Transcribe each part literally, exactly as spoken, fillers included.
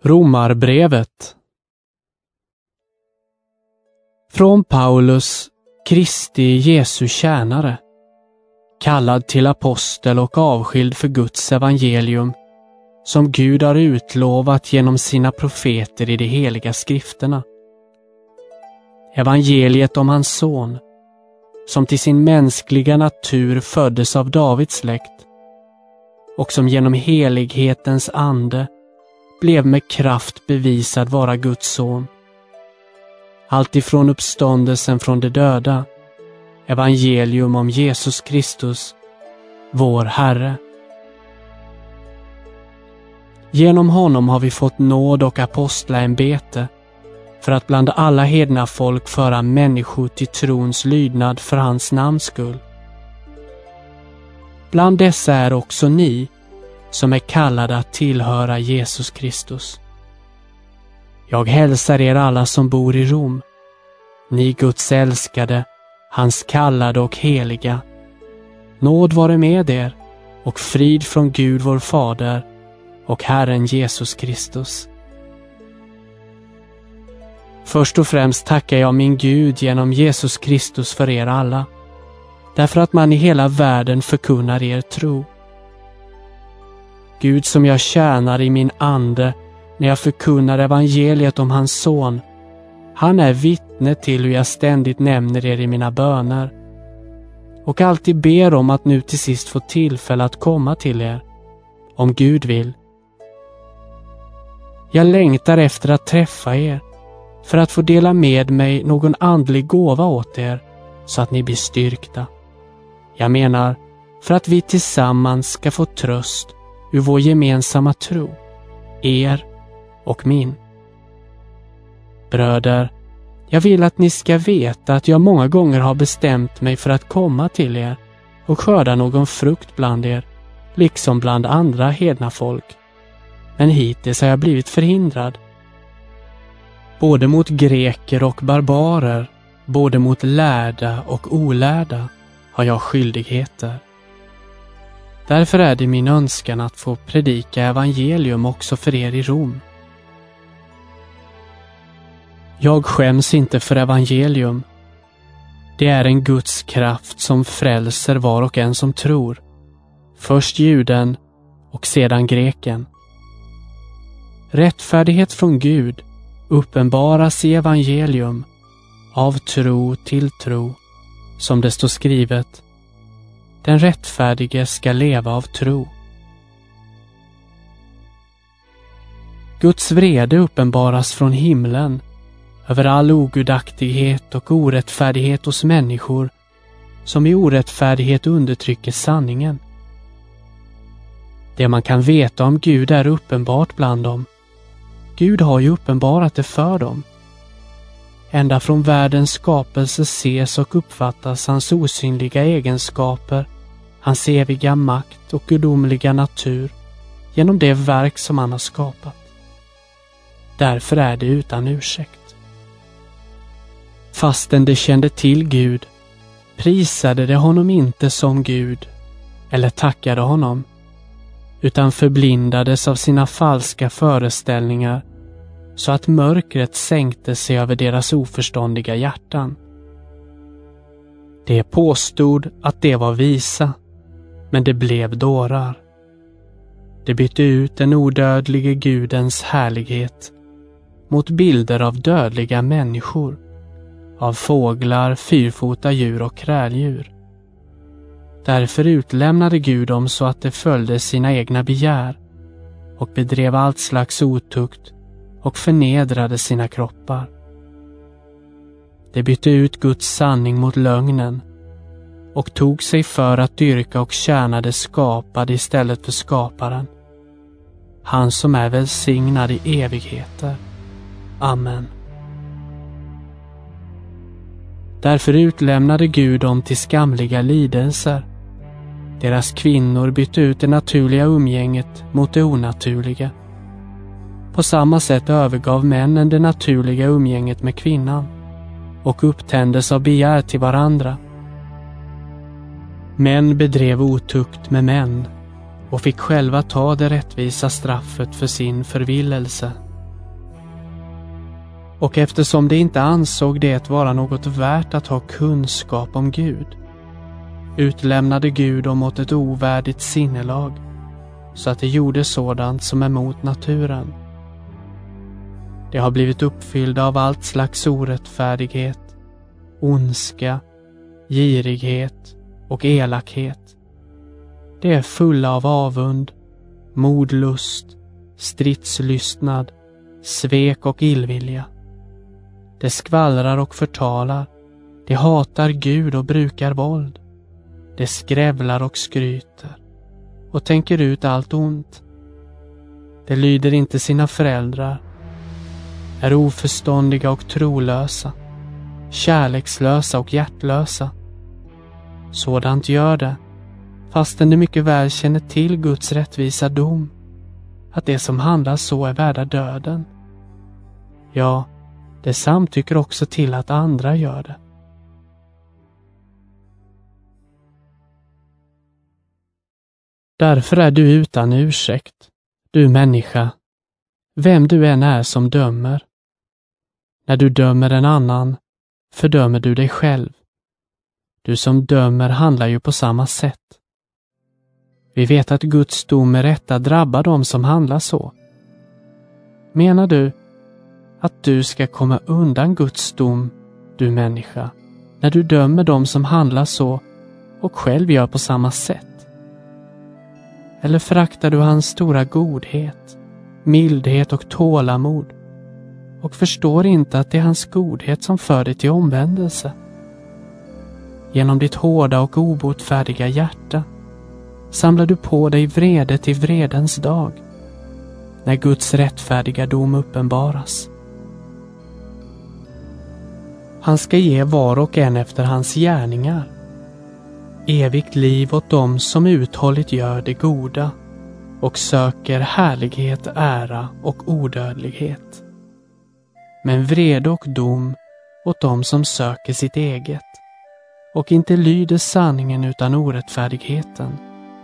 Romarbrevet. Från Paulus, Kristi Jesu tjänare, kallad till apostel och avskild för Guds evangelium, som Gud har utlovat genom sina profeter i de heliga skrifterna. Evangeliet om hans son, som till sin mänskliga natur föddes av Davids släkt och som genom helighetens ande blev med kraft bevisad vara Guds son. Allt ifrån uppståndelsen från de döda, evangelium om Jesus Kristus, vår Herre. Genom honom har vi fått nåd och apostlaämbete för att bland alla hedna folk föra människor till trons lydnad för hans namns skull. Bland dessa är också ni, som är kallade att tillhöra Jesus Kristus. Jag hälsar er alla som bor i Rom, ni Guds älskade, hans kallade och heliga. Nåd vare med er och frid från Gud vår Fader och Herren Jesus Kristus. Först och främst tackar jag min Gud genom Jesus Kristus för er alla, därför att man i hela världen förkunnar er tro. Gud som jag tjänar i min ande när jag förkunnar evangeliet om hans son, han är vittne till hur jag ständigt nämner er i mina böner och alltid ber om att nu till sist få tillfälle att komma till er, om Gud vill. Jag längtar efter att träffa er för att få dela med mig någon andlig gåva åt er så att ni blir styrkta. Jag menar, för att vi tillsammans ska få tröst ur vår gemensamma tro, er och min. Bröder, jag vill att ni ska veta att jag många gånger har bestämt mig för att komma till er och skörda någon frukt bland er, liksom bland andra hedna folk. Men hittills har jag blivit förhindrad. Både mot greker och barbarer, både mot lärda och olärda har jag skyldigheter. Därför är det min önskan att få predika evangelium också för er i Rom. Jag skäms inte för evangelium. Det är en Guds kraft som frälser var och en som tror. Först juden och sedan greken. Rättfärdighet från Gud uppenbaras i evangelium, av tro till tro, som det står skrivet. Den rättfärdige ska leva av tro. Guds vrede uppenbaras från himlen över all ogudaktighet och orättfärdighet hos människor som i orättfärdighet undertrycker sanningen. Det man kan veta om Gud är uppenbart bland dem. Gud har ju uppenbarat det för dem. Ända från världens skapelse ses och uppfattas hans osynliga egenskaper, hans eviga makt och gudomliga natur genom det verk som han har skapat. Därför är det utan ursäkt. Fastän de kände till Gud, prisade de honom inte som Gud eller tackade honom, utan förblindades av sina falska föreställningar så att mörkret sänkte sig över deras oförståndiga hjärtan. De påstod att det var visa, men det blev dårar. De bytte ut den odödlige Gudens härlighet mot bilder av dödliga människor, av fåglar, fyrfota djur och kräldjur. Därför utlämnade Gud dem så att de följde sina egna begär och bedrev allt slags otukt och förnedrade sina kroppar. De bytte ut Guds sanning mot lögnen och tog sig för att dyrka och tjäna det skapade istället för skaparen, han som är välsignad i evigheter. Amen. Därför utlämnade Gud dem till skamliga lidelser. Deras kvinnor bytte ut det naturliga umgänget mot det onaturliga. På samma sätt övergav männen det naturliga umgänget med kvinnan och upptändes av begär till varandra. Män bedrev otukt med män och fick själva ta det rättvisa straffet för sin förvillelse. Och eftersom de inte ansåg det vara något värt att ha kunskap om Gud, utlämnade Gud dem åt ett ovärdigt sinnelag, så att de gjorde sådant som är mot naturen. De har blivit uppfyllda av allt slags orättfärdighet, ondska, girighet och elakhet. De är fulla av avund, modlust, stridslystnad, svek och illvilja. De skvallrar och förtalar, de hatar Gud och brukar våld. De skrävlar och skryter och tänker ut allt ont. De lyder inte sina föräldrar, är oförståndiga och trolösa, kärlekslösa och hjärtlösa. Sådant gör det, fastän de mycket väl känner till Guds rättvisa dom, att det som handlar så är värda döden. Ja, det samtycker också till att andra gör det. Därför är du utan ursäkt, du människa, vem du än är som dömer. När du dömer en annan, fördömer du dig själv. Du som dömer handlar ju på samma sätt. Vi vet att Guds dom med rätta drabbar dem som handlar så. Menar du att du ska komma undan Guds dom, du människa, när du dömer dem som handlar så och själv gör på samma sätt? Eller föraktar du hans stora godhet, mildhet och tålamod och förstår inte att det är hans godhet som för dig till omvändelse? Genom ditt hårda och obotfärdiga hjärta samlar du på dig vrede till vredens dag, när Guds rättfärdiga dom uppenbaras. Han ska ge var och en efter hans gärningar, evigt liv åt dem som uthålligt gör det goda och söker härlighet, ära och odödlighet. Men vrede och dom åt dem som söker sitt eget och inte lyder sanningen utan orättfärdigheten.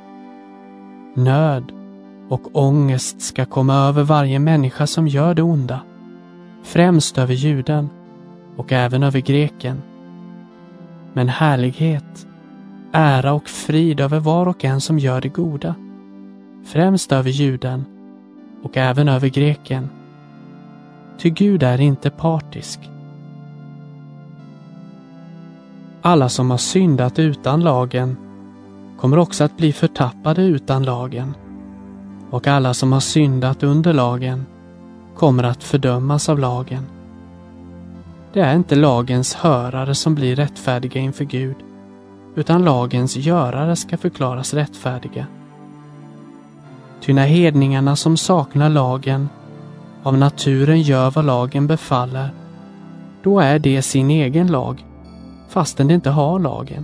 Nöd och ångest ska komma över varje människa som gör det onda, främst över juden och även över greken. Men härlighet, ära och frid över var och en som gör det goda, främst över juden och även över greken. Ty Gud är inte partisk. Alla som har syndat utan lagen kommer också att bli förtappade utan lagen, och alla som har syndat under lagen kommer att fördömas av lagen. Det är inte lagens hörare som blir rättfärdiga inför Gud, utan lagens görare ska förklaras rättfärdiga. Ty när hedningarna som saknar lagen av naturen gör vad lagen befaller, då är det sin egen lag, fastän de inte har lagen.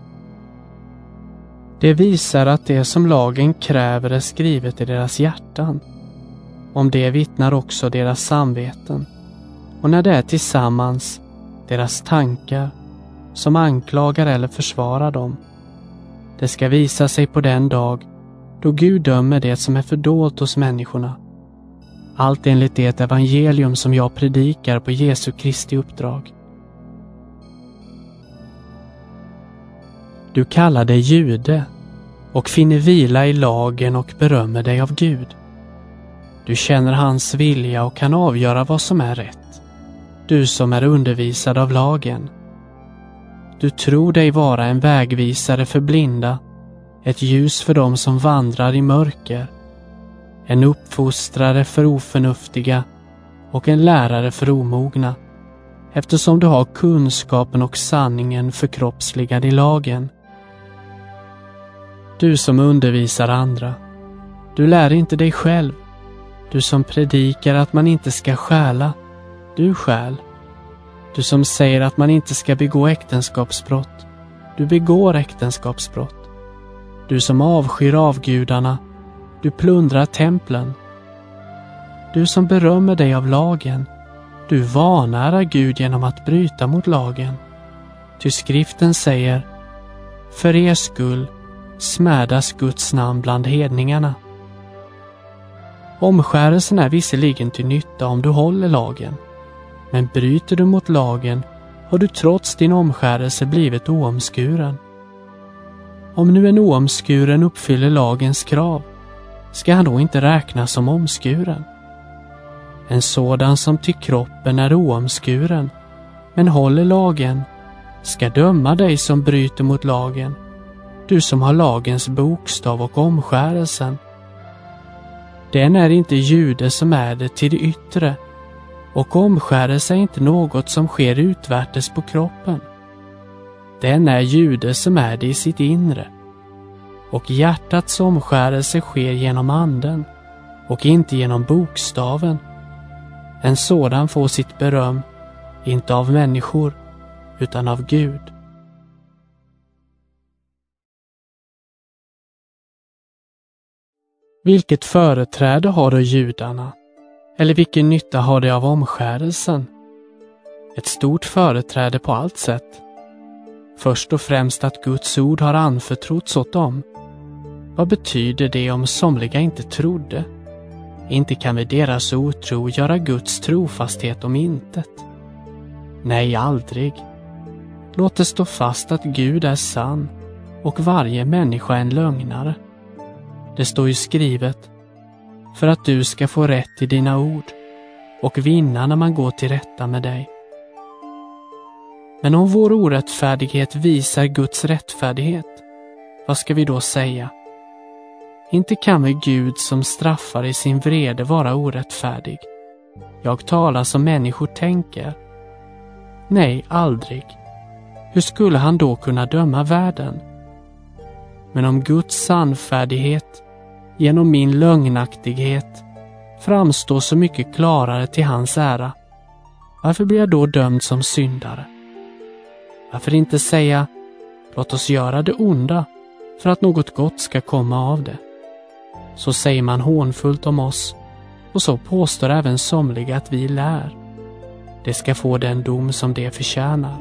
Det visar att det som lagen kräver är skrivet i deras hjärtan. Om det vittnar också deras samveten, och när det är tillsammans deras tankar som anklagar eller försvarar dem. Det ska visa sig på den dag då Gud dömer det som är fördolt hos människorna. Allt enligt det evangelium som jag predikar på Jesu Kristi uppdrag. Du kallar dig jude och finner vila i lagen och berömmer dig av Gud. Du känner hans vilja och kan avgöra vad som är rätt. Du som är undervisad av lagen. Du tror dig vara en vägvisare för blinda, ett ljus för dem som vandrar i mörker, en uppfostrare för oförnuftiga och en lärare för omogna, eftersom du har kunskapen och sanningen förkroppsligad i lagen. Du som undervisar andra, du lär inte dig själv. Du som predikar att man inte ska stjäla, du stjäl. Du som säger att man inte ska begå äktenskapsbrott, du begår äktenskapsbrott. Du som avskyr avgudarna, du plundrar templen. Du som berömmer dig av lagen, du vanärar Gud genom att bryta mot lagen. Ty skriften säger, för er skull smädas Guds namn bland hedningarna. Omskärelsen är visserligen till nytta om du håller lagen, Men bryter du mot lagen har du trots din omskärelse blivit oomskuren. Om nu en oomskuren uppfyller lagens krav, ska han då inte räknas som omskuren? En sådan som till kroppen är oomskuren, men håller lagen, ska döma dig som bryter mot lagen, du som har lagens bokstav och omskärelsen. Den är inte jude som är det till det yttre, och omskärelse är inte något som sker utvärtes på kroppen. Den är jude som är det i sitt inre, och hjärtats omskärelse sker genom anden och inte genom bokstaven. En sådan får sitt beröm, inte av människor, utan av Gud. Vilket företräde har då judarna? Eller vilken nytta har de av omskärelsen? Ett stort företräde på allt sätt. Först och främst att Guds ord har anförtrotts åt dem. Vad betyder det om somliga inte trodde? Inte kan vi deras otro göra Guds trofasthet om intet. Nej, aldrig. Låt det stå fast att Gud är sann och varje människa en lögnare. Det står ju skrivet: för att du ska få rätt i dina ord och vinna när man går till rätta med dig. Men om vår orättfärdighet visar Guds rättfärdighet, vad ska vi då säga? Inte kan väl Gud som straffar i sin vrede vara orättfärdig? Jag talar som människor tänker. Nej, aldrig. Hur skulle han då kunna döma världen? Men om Guds sannfärdighet genom min lögnaktighet framstår så mycket klarare till hans ära, varför blir jag då dömd som syndare? Varför inte säga, låt oss göra det onda för att något gott ska komma av det? Så säger man hånfullt om oss, och så påstår även somliga att vi lär. Det ska få den dom som det förtjänar.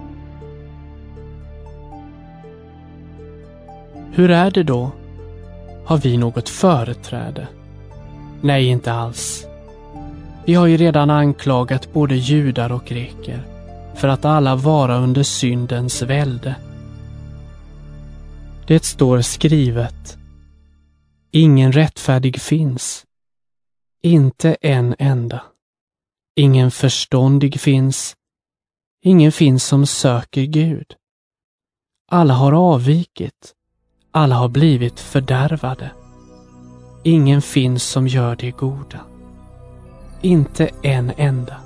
Hur är det då? Har vi något företräde? Nej, inte alls. Vi har ju redan anklagat både judar och greker för att alla vara under syndens välde. Det står skrivet: ingen rättfärdig finns, inte en enda. Ingen förståndig finns, ingen finns som söker Gud. Alla har avvikit, alla har blivit fördärvade. Ingen finns som gör det goda, inte en enda.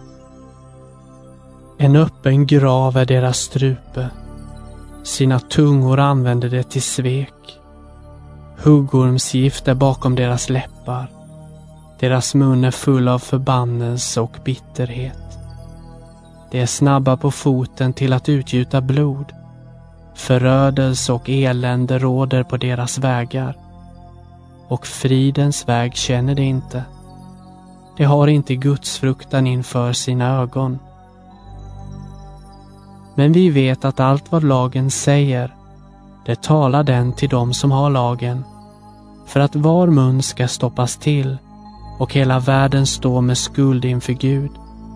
En öppen grav är deras strupe, sina tungor använder det till svek. Huggormsgift är bakom deras läppar, deras mun är full av förbannelse och bitterhet. De är snabba på foten till att utgjuta blod. Förödelse och elände råder på deras vägar, och fridens väg känner de inte. De har inte Guds fruktan inför sina ögon. Men vi vet att allt vad lagen säger, det talar den till dem som har lagen, för att var mun ska stoppas till och hela världen stå med skuld inför Gud.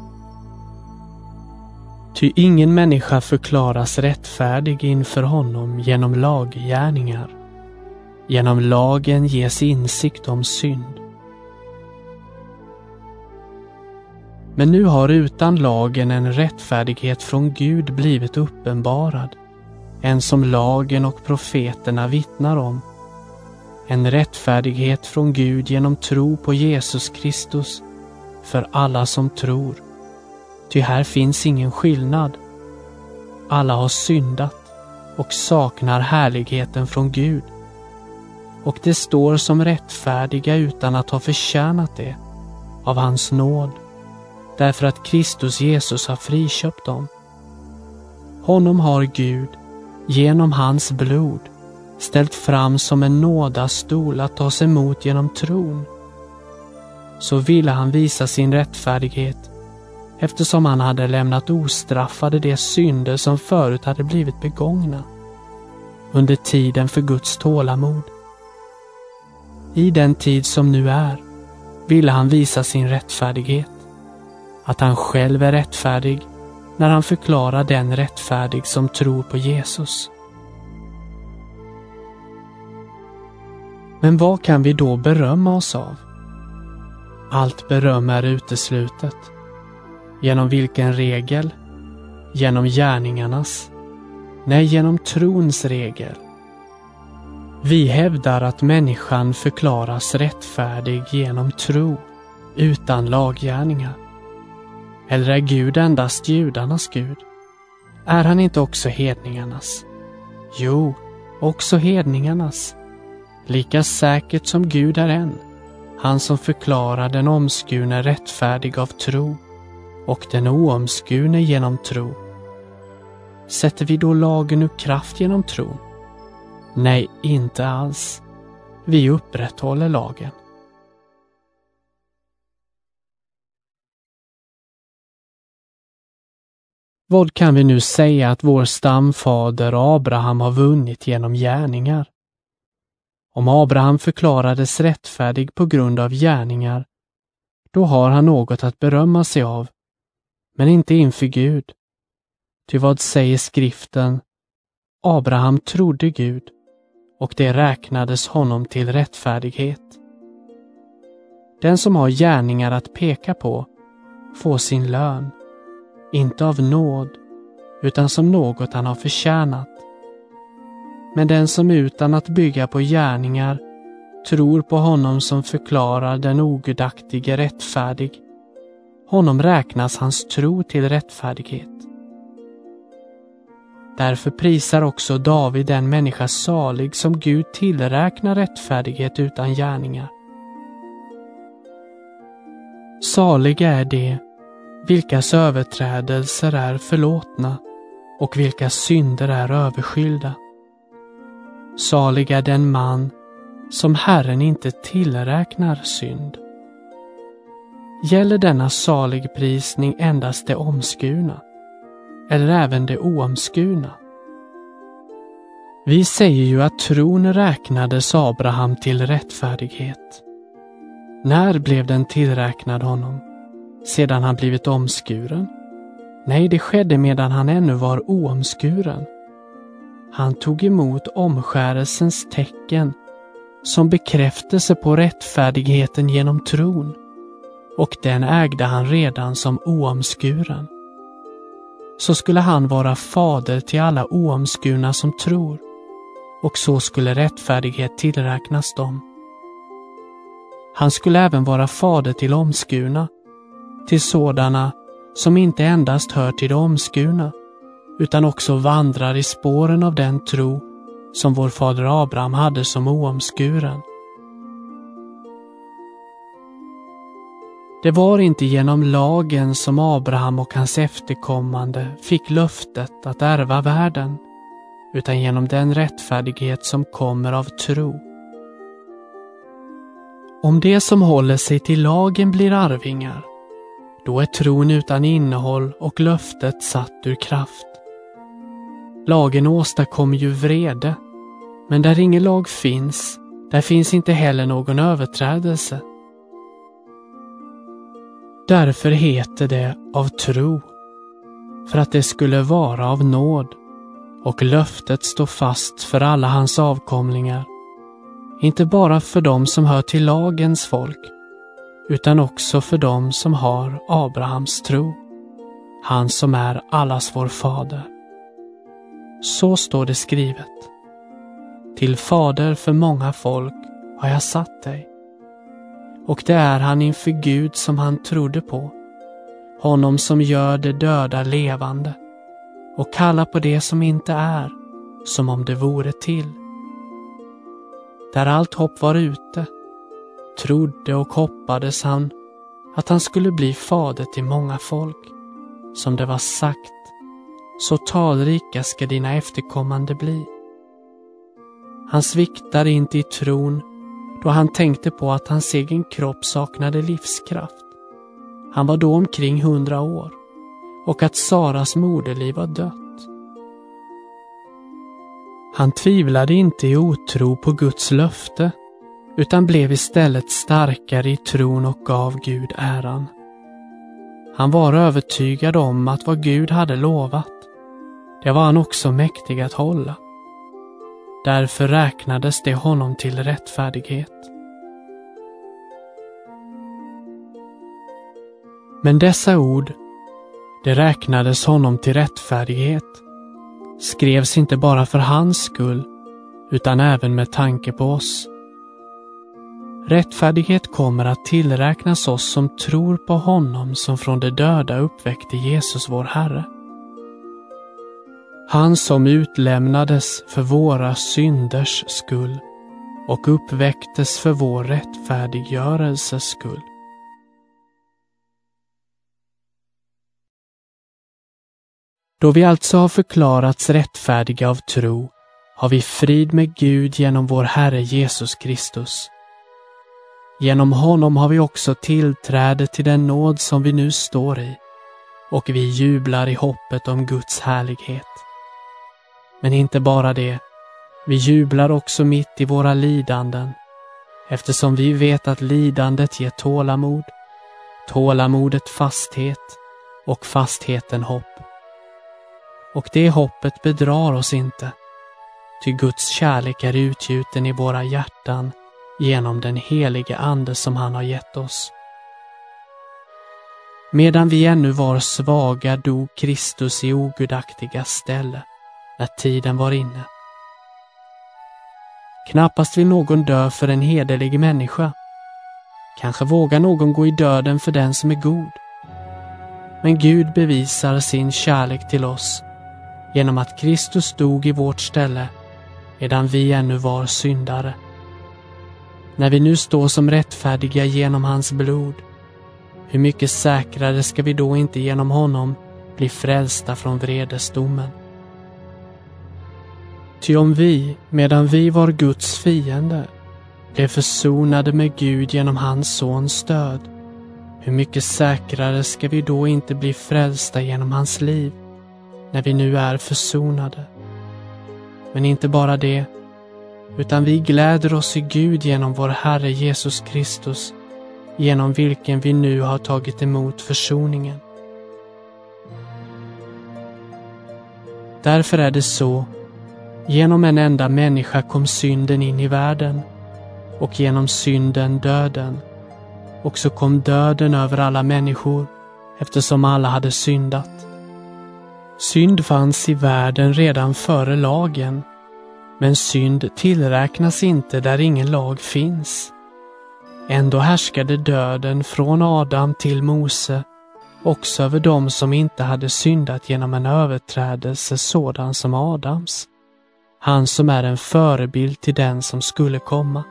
Ty ingen människa förklaras rättfärdig inför honom genom laggärningar. Genom lagen ges insikt om synd. Men nu har utan lagen en rättfärdighet från Gud blivit uppenbarad, en som lagen och profeterna vittnar om. En rättfärdighet från Gud genom tro på Jesus Kristus för alla som tror. Ty här finns ingen skillnad. Alla har syndat och saknar härligheten från Gud. Och det står som rättfärdiga utan att ha förtjänat det, av hans nåd, därför att Kristus Jesus har friköpt dem. Honom har Gud, genom hans blod, ställt fram som en nådastol att tas emot genom tron. Så ville han visa sin rättfärdighet, eftersom han hade lämnat ostraffade de synder som förut hade blivit begångna, under tiden för Guds tålamod. I den tid som nu är ville han visa sin rättfärdighet, att han själv är rättfärdig när han förklarar den rättfärdig som tror på Jesus. Men vad kan vi då berömma oss av? Allt beröm är uteslutet. Genom vilken regel? Genom gärningarnas? Nej, genom trons regel. Vi hävdar att människan förklaras rättfärdig genom tro, utan laggärningar. Eller är Gud endast judarnas Gud? Är han inte också hedningarnas? Jo, också hedningarnas. Lika säkert som Gud är en, han som förklarar den omskurne rättfärdig av tro och den oomskurne genom tro. Sätter vi då lagen ur kraft genom tro? Nej, inte alls. Vi upprätthåller lagen. Vad kan vi nu säga att vår stamfader Abraham har vunnit genom gärningar? Om Abraham förklarades rättfärdig på grund av gärningar, då har han något att berömma sig av, men inte inför Gud. Ty vad säger skriften? Abraham trodde Gud, och det räknades honom till rättfärdighet. Den som har gärningar att peka på får sin lön, inte av nåd, utan som något han har förtjänat. Men den som utan att bygga på gärningar tror på honom som förklarar den ogudaktige rättfärdig, honom räknas hans tro till rättfärdighet. Därför prisar också David den människa salig som Gud tillräknar rättfärdighet utan gärningar. Saliga är de, vilkas överträdelser är förlåtna och vilka synder är överskyllda. Salig är den man som Herren inte tillräknar synd. Gäller denna saligprisning endast det omskurna, eller även det oomskurna? Vi säger ju att tron räknades Abraham till rättfärdighet. När blev den tillräknad honom? Sedan han blivit omskuren? Nej, det skedde medan han ännu var oomskuren. Han tog emot omskärelsens tecken som bekräftelse på rättfärdigheten genom tron, och den ägde han redan som oomskuren. Så skulle han vara fader till alla oomskurna som tror, och så skulle rättfärdighet tillräknas dem. Han skulle även vara fader till omskurna, till sådana som inte endast hör till de omskurna, utan också vandrar i spåren av den tro som vår fader Abraham hade som oomskuren. Det var inte genom lagen som Abraham och hans efterkommande fick löftet att ärva världen, utan genom den rättfärdighet som kommer av tro. Om det som håller sig till lagen blir arvingar, då är tron utan innehåll och löftet satt ur kraft. Lagen åstadkommer ju vrede, men där ingen lag finns, där finns inte heller någon överträdelse. Därför heter det av tro, för att det skulle vara av nåd, och löftet står fast för alla hans avkomlingar, inte bara för dem som hör till lagens folk, utan också för dem som har Abrahams tro, han som är allas vår fader. Så står det skrivet: till fader för många folk har jag satt dig. Och det är han inför Gud som han trodde på, honom som gör det döda levande och kallar på det som inte är som om det vore till. Där allt hopp var ute, trodde och hoppades han att han skulle bli fader till många folk, som det var sagt: så talrika ska dina efterkommande bli. Han sviktade inte i tron då han tänkte på att hans egen kropp saknade livskraft. Han var då omkring hundra år, och att Saras moderliv var dött. Han tvivlade inte i otro på Guds löfte, utan blev istället starkare i tron och gav Gud äran. Han var övertygad om att vad Gud hade lovat, det var han också mäktig att hålla. Därför räknades det honom till rättfärdighet. Men dessa ord, det räknades honom till rättfärdighet, skrevs inte bara för hans skull, utan även med tanke på oss. Rättfärdighet kommer att tillräknas oss som tror på honom som från de döda uppväckte Jesus vår Herre. Han som utlämnades för våra synders skull och uppväcktes för vår rättfärdiggörelses skull. Då vi alltså har förklarats rättfärdiga av tro, har vi frid med Gud genom vår Herre Jesus Kristus. Genom honom har vi också tillträde till den nåd som vi nu står i, och vi jublar i hoppet om Guds härlighet. Men inte bara det, vi jublar också mitt i våra lidanden, eftersom vi vet att lidandet ger tålamod, tålamodet fasthet och fastheten hopp. Och det hoppet bedrar oss inte, ty Guds kärlek är utgjuten i våra hjärtan genom den helige Ande som han har gett oss. Medan vi ännu var svaga dog Kristus i ogudaktiga ställe, när tiden var inne. Knappast vill någon dö för en hederlig människa. Kanske vågar någon gå i döden för den som är god. Men Gud bevisar sin kärlek till oss genom att Kristus dog i vårt ställe medan vi ännu var syndare. När vi nu står som rättfärdiga genom hans blod, hur mycket säkrare ska vi då inte genom honom bli frälsta från vredesdomen? Ty om vi, medan vi var Guds fiende, blev försonade med Gud genom hans sons död, hur mycket säkrare ska vi då inte bli frälsta genom hans liv, när vi nu är försonade? Men inte bara det, utan vi gläder oss i Gud genom vår Herre Jesus Kristus, genom vilken vi nu har tagit emot försoningen. Därför är det så, genom en enda människa kom synden in i världen, och genom synden döden. Och så kom döden över alla människor, eftersom alla hade syndat. Synd fanns i världen redan före lagen, men synd tillräknas inte där ingen lag finns. Ändå härskade döden från Adam till Mose, också över dem som inte hade syndat genom en överträdelse sådan som Adams, han som är en förebild till den som skulle komma.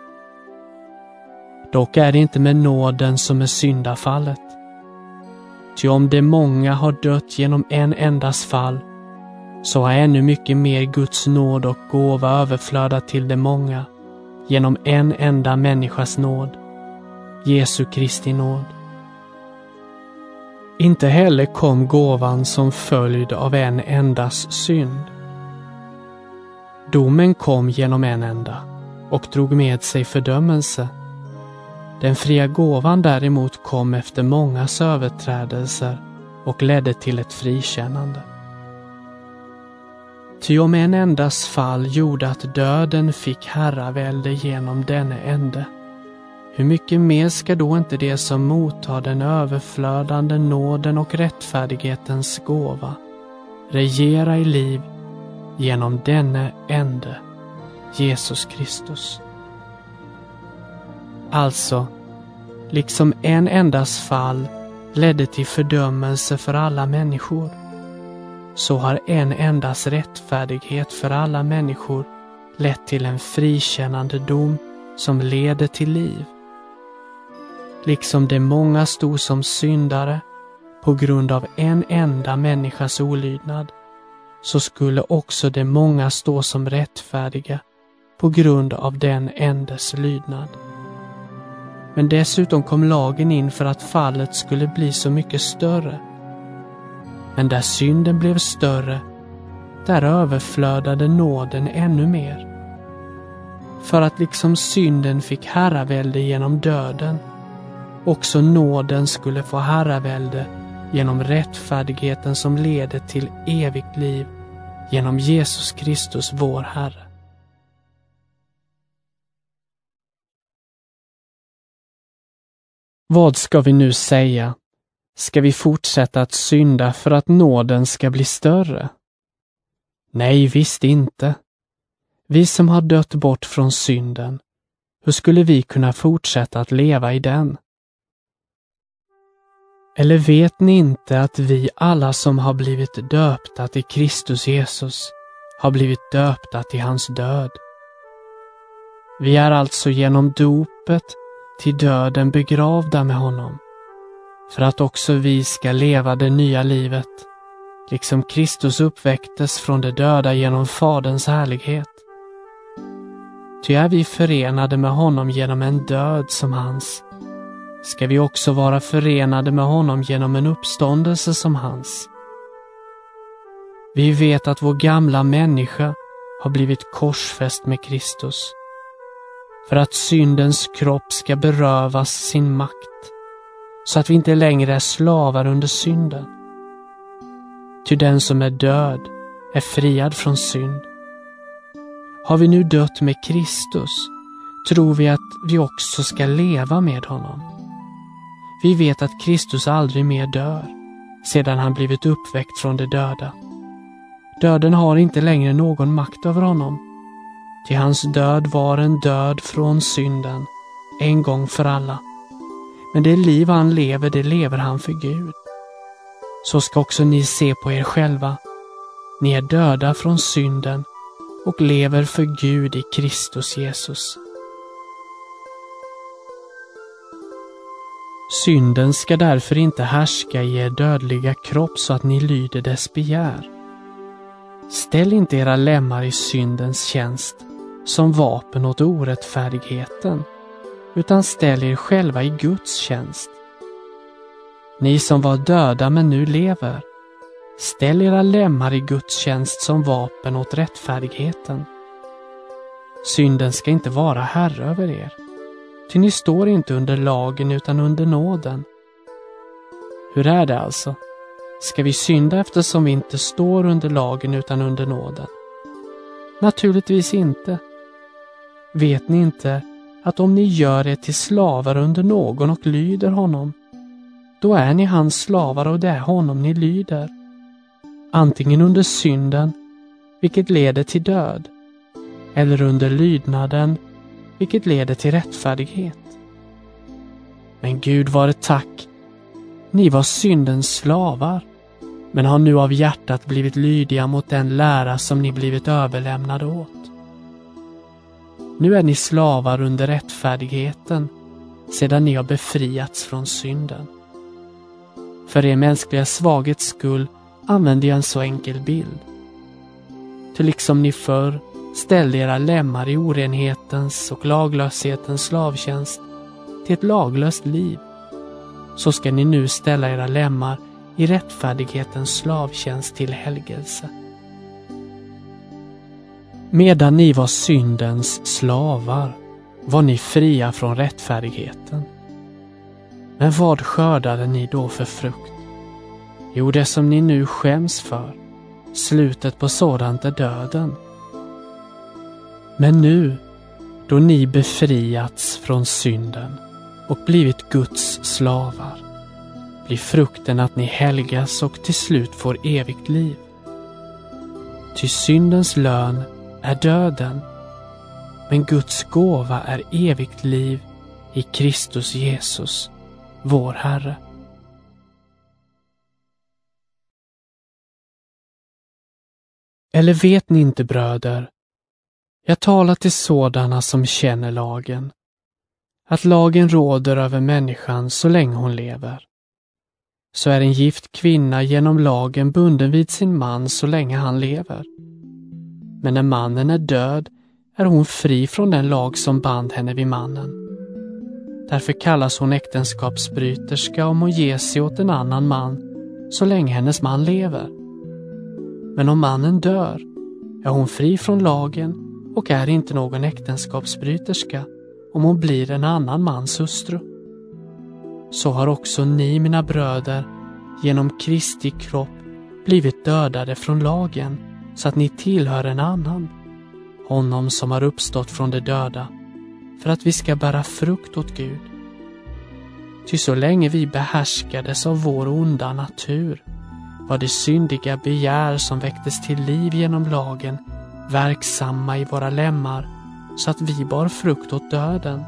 Dock är det inte med nåden som är syndafallet. Ty om det många har dött genom en endas fall, så har ännu mycket mer Guds nåd och gåva överflödat till de många genom en enda människas nåd, Jesu Kristi nåd. Inte heller kom gåvan som följd av en endas synd. Domen kom genom en enda och drog med sig fördömelse. Den fria gåvan däremot kom efter mångas överträdelser och ledde till ett frikännande. Ty om en endas fall gjorde att döden fick herravälde genom denne ende, hur mycket mer ska då inte det som mottar den överflödande nåden och rättfärdighetens gåva regera i liv genom denne ende, Jesus Kristus? Alltså, liksom en endas fall ledde till fördömelse för alla människor, så har en endas rättfärdighet för alla människor lett till en frikännande dom som leder till liv. Liksom de många stod som syndare på grund av en enda människas olydnad, så skulle också de många stå som rättfärdiga på grund av den endes lydnad. Men dessutom kom lagen in för att fallet skulle bli så mycket större. Men där synden blev större, där överflödade nåden ännu mer. För att liksom synden fick herravälde genom döden, också nåden skulle få herravälde genom rättfärdigheten som leder till evigt liv genom Jesus Kristus vår Herre. Vad ska vi nu säga? Ska vi fortsätta att synda för att nåden ska bli större? Nej, visst inte. Vi som har dött bort från synden, hur skulle vi kunna fortsätta att leva i den? Eller vet ni inte att vi alla som har blivit döpta till Kristus Jesus har blivit döpta till hans död? Vi är alltså genom dopet till döden begravda med honom, för att också vi ska leva det nya livet, liksom Kristus uppväcktes från de döda genom Faderns härlighet. Ty är vi förenade med honom genom en död som hans, ska vi också vara förenade med honom genom en uppståndelse som hans. Vi vet att vår gamla människa har blivit korsfäst med Kristus, för att syndens kropp ska berövas sin makt, så att vi inte längre är slavar under synden. Ty den som är död är friad från synd. Har vi nu dött med Kristus, tror vi att vi också ska leva med honom. Vi vet att Kristus aldrig mer dör, sedan han blivit uppväckt från de döda. Döden har inte längre någon makt över honom, till hans död var en död från synden, en gång för alla. Men det liv han lever, det lever han för Gud. Så ska också ni se på er själva. Ni är döda från synden och lever för Gud i Kristus Jesus. Synden ska därför inte härska i er dödliga kropp så att ni lyder dess begär. Ställ inte era lemmar i syndens tjänst som vapen åt orättfärdigheten, utan ställ er själva i Guds tjänst. Ni som var döda men nu lever, ställ era lemmar i Guds tjänst som vapen åt rättfärdigheten. Synden ska inte vara herre över er, ty ni står inte under lagen utan under nåden. Hur är det alltså? Ska vi synda eftersom vi inte står under lagen utan under nåden? Naturligtvis inte. Vet ni inte att om ni gör er till slavar under någon och lyder honom, då är ni hans slavar och det är honom ni lyder. Antingen under synden, vilket leder till död, eller under lydnaden, vilket leder till rättfärdighet. Men Gud vare tack, ni var syndens slavar, men har nu av hjärtat blivit lydiga mot den lära som ni blivit överlämnade åt. Nu är ni slavar under rättfärdigheten, sedan ni har befriats från synden. För er mänskliga svaghets skull använder jag en så enkel bild. Till liksom ni förr ställde era lemmar i orenhetens och laglöshetens slavtjänst till ett laglöst liv, så ska ni nu ställa era lemmar i rättfärdighetens slavtjänst till helgelse. Medan ni var syndens slavar var ni fria från rättfärdigheten. Men vad skördade ni då för frukt? Jo, det som ni nu skäms för, slutet på sådant är döden. Men nu, då ni befriats från synden och blivit Guds slavar, blir frukten att ni helgas och till slut får evigt liv. Ty syndens lön är döden, men Guds gåva är evigt liv i Kristus Jesus, vår Herre. Eller vet ni inte, bröder, jag talar till sådana som känner lagen, att lagen råder över människan så länge hon lever. Så är en gift kvinna genom lagen bunden vid sin man så länge han lever. Men när mannen är död är hon fri från den lag som band henne vid mannen. Därför kallas hon äktenskapsbryterska om hon ger sig åt en annan man så länge hennes man lever. Men om mannen dör är hon fri från lagen och är inte någon äktenskapsbryterska om hon blir en annan mans hustru. så har också ni, mina bröder, genom Kristi kropp blivit dödade från lagen, så att ni tillhör en annan, honom som har uppstått från de döda, för att vi ska bära frukt åt Gud. Ty så länge vi behärskades av vår onda natur var det syndiga begär som väcktes till liv genom lagen verksamma i våra lemmar, så att vi bar frukt åt döden.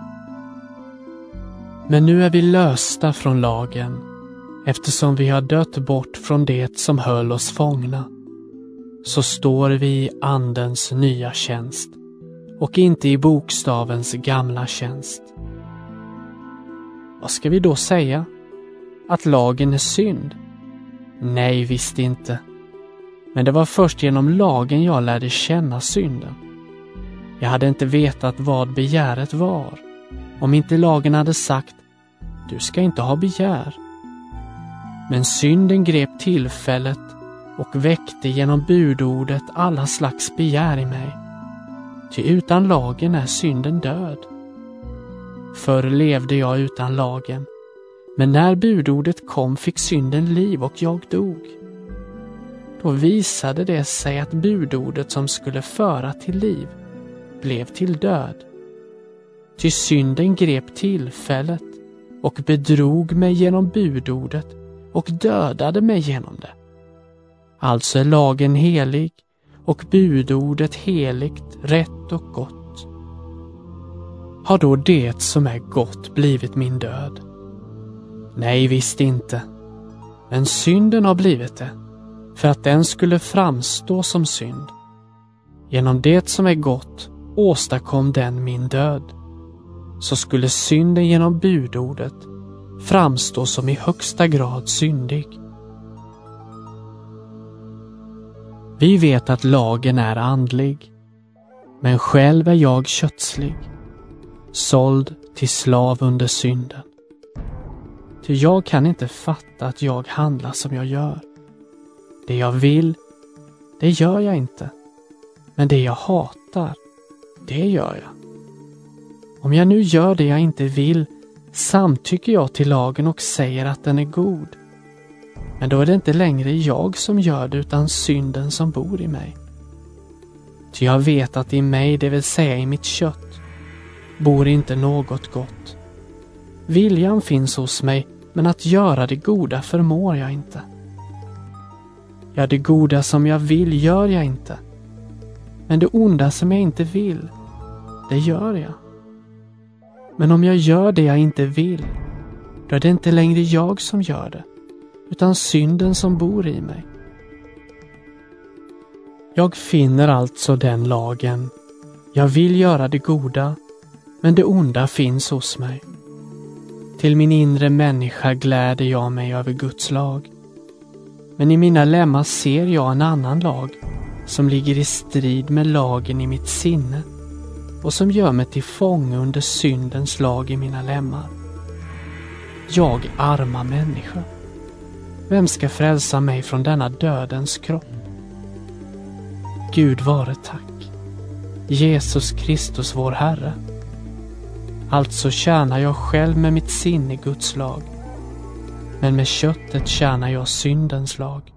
Men nu är vi lösta från lagen, eftersom vi har dött bort från det som höll oss fångna. Så står vi i andens nya tjänst och inte i bokstavens gamla tjänst. Vad ska vi då säga? Att lagen är synd? Nej, visst inte. Men det var först genom lagen jag lärde känna synden. Jag hade inte vetat vad begäret var, om inte lagen hade sagt: du ska inte ha begär. Men synden grep tillfället och väckte genom budordet alla slags begär i mig. Ty utan lagen är synden död. Förr levde jag utan lagen, men när budordet kom fick synden liv och jag dog. Då visade det sig att budordet som skulle föra till liv blev till död. Ty synden grep tillfället och bedrog mig genom budordet och dödade mig genom det. Alltså är lagen helig och budordet heligt, rätt och gott. Har då det som är gott blivit min död? Nej, visst inte. Men synden har blivit det, för att den skulle framstå som synd. Genom det som är gott åstadkom den min död. Så skulle synden genom budordet framstå som i högsta grad syndig. Vi vet att lagen är andlig, men själv är jag kötslig, såld till slav under synden. Ty jag kan inte fatta att jag handlar som jag gör. Det jag vill, det gör jag inte. Men det jag hatar, det gör jag. Om jag nu gör det jag inte vill, samtycker jag till lagen och säger att den är god. Men då är det inte längre jag som gör det, utan synden som bor i mig. Ty jag vet att i mig, det vill säga i mitt kött, bor inte något gott. Viljan finns hos mig, men att göra det goda förmår jag inte. Ja, det goda som jag vill gör jag inte. Men det onda som jag inte vill, det gör jag. Men om jag gör det jag inte vill, då är det inte längre jag som gör det, utan synden som bor i mig. Jag finner alltså den lagen: jag vill göra det goda, men det onda finns hos mig. Till min inre människa gläder jag mig över Guds lag. Men i mina lemmar ser jag en annan lag som ligger i strid med lagen i mitt sinne och som gör mig till fånge under syndens lag i mina lemmar. Jag arma människa. Vem ska frälsa mig från denna dödens kropp? Gud vare tack. Jesus Kristus vår Herre. Alltså tjänar jag själv med mitt sinne Guds lag, men med köttet tjänar jag syndens lag.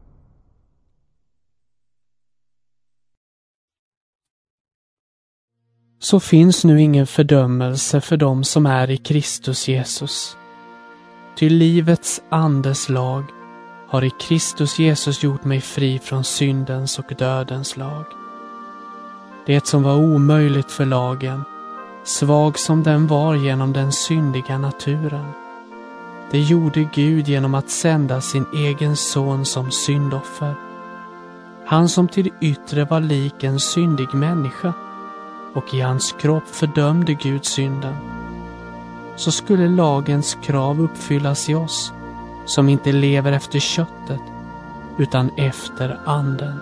Så finns nu ingen fördömelse för dem som är i Kristus Jesus. Ty livets andes lag har i Kristus Jesus gjort mig fri från syndens och dödens lag. Det som var omöjligt för lagen, svag som den var genom den syndiga naturen, det gjorde Gud genom att sända sin egen son som syndoffer. Han som till det yttre var lik en syndig människa, och i hans kropp fördömde Gud synden. Så skulle lagens krav uppfyllas i oss, som inte lever efter köttet, utan efter anden.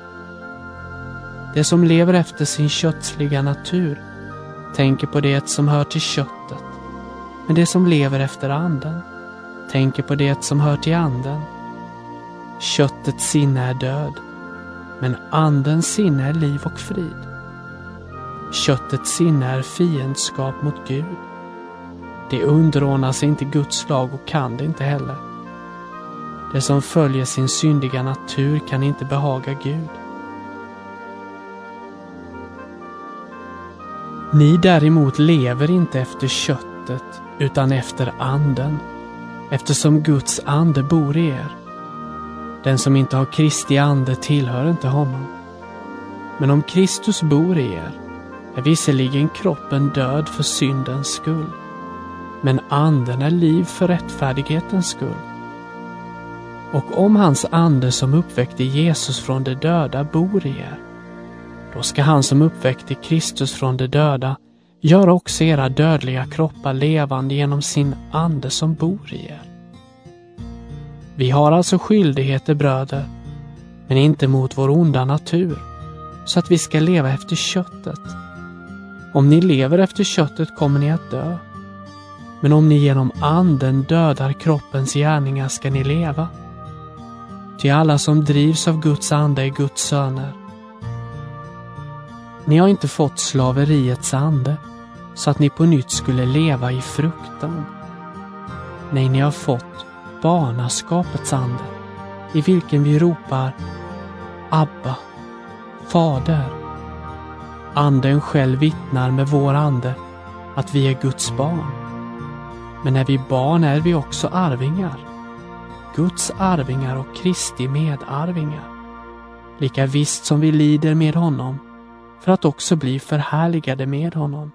Det som lever efter sin kötsliga natur tänker på det som hör till köttet, men det som lever efter anden tänker på det som hör till anden. Köttets sinne är död, men andens sinne är liv och frid. Köttets sinne är fiendskap mot Gud, Det underordnar sig inte Guds lag och kan det inte heller. Det som följer sin syndiga natur kan inte behaga Gud. Ni däremot lever inte efter köttet utan efter anden, eftersom Guds ande bor i er. Den som inte har Kristi ande tillhör inte honom. Men om Kristus bor i er är visserligen kroppen död för syndens skull, men anden är liv för rättfärdighetens skull. Och om hans ande som uppväckte Jesus från de döda bor i er, då ska han som uppväckte Kristus från de döda göra också era dödliga kroppar levande genom sin ande som bor i er. Vi har alltså skyldigheter, bröder, men inte mot vår onda natur, så att vi ska leva efter köttet. Om ni lever efter köttet kommer ni att dö. Men om ni genom anden dödar kroppens gärningar ska ni leva. Ty alla som drivs av Guds ande är Guds söner. Ni har inte fått slaveriets ande, så att ni på nytt skulle leva i fruktan. Nej, ni har fått barnaskapets ande, i vilken vi ropar Abba, Fader. Anden själv vittnar med vår ande att vi är Guds barn. Men när vi är barn är vi också arvingar. Guds arvingar och Kristi medarvingar. Lika visst som vi lider med honom, för att också bli förhärligade med honom.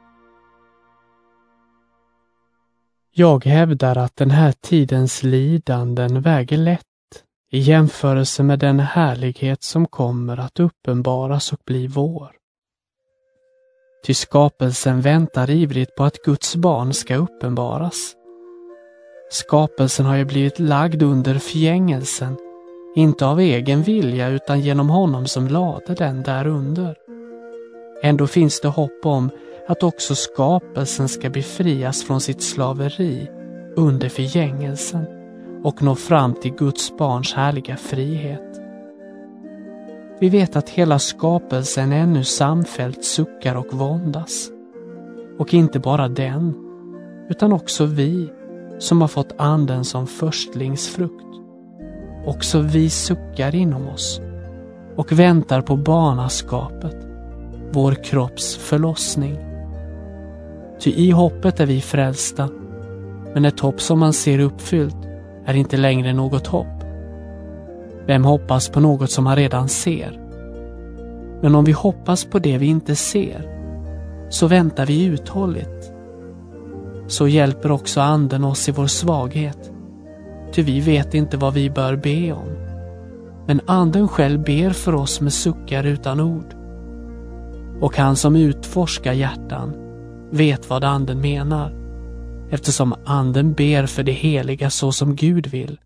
Jag hävdar att den här tidens lidanden väger lätt i jämförelse med den härlighet som kommer att uppenbaras och bli vår. Ty skapelsen väntar ivrigt på att Guds barn ska uppenbaras. Skapelsen har ju blivit lagd under förgängelsen, inte av egen vilja utan genom honom som lade den där under. Ändå finns det hopp om att också skapelsen ska befrias från sitt slaveri under förgängelsen och nå fram till Guds barns härliga frihet. Vi vet att hela skapelsen ännu samfällt suckar och våndas. Och inte bara den, utan också vi som har fått anden som förstlingsfrukt. Också vi suckar inom oss och väntar på barnaskapet, vår kropps förlossning. Ty i hoppet är vi frälsta, men ett hopp som man ser uppfyllt är inte längre något hopp. Vem hoppas på något som han redan ser? Men om vi hoppas på det vi inte ser, så väntar vi uthålligt. Så hjälper också anden oss i vår svaghet, ty vi vet inte vad vi bör be om. Men anden själv ber för oss med suckar utan ord. Och han som utforskar hjärtan vet vad anden menar, eftersom anden ber för det heliga så som Gud vill.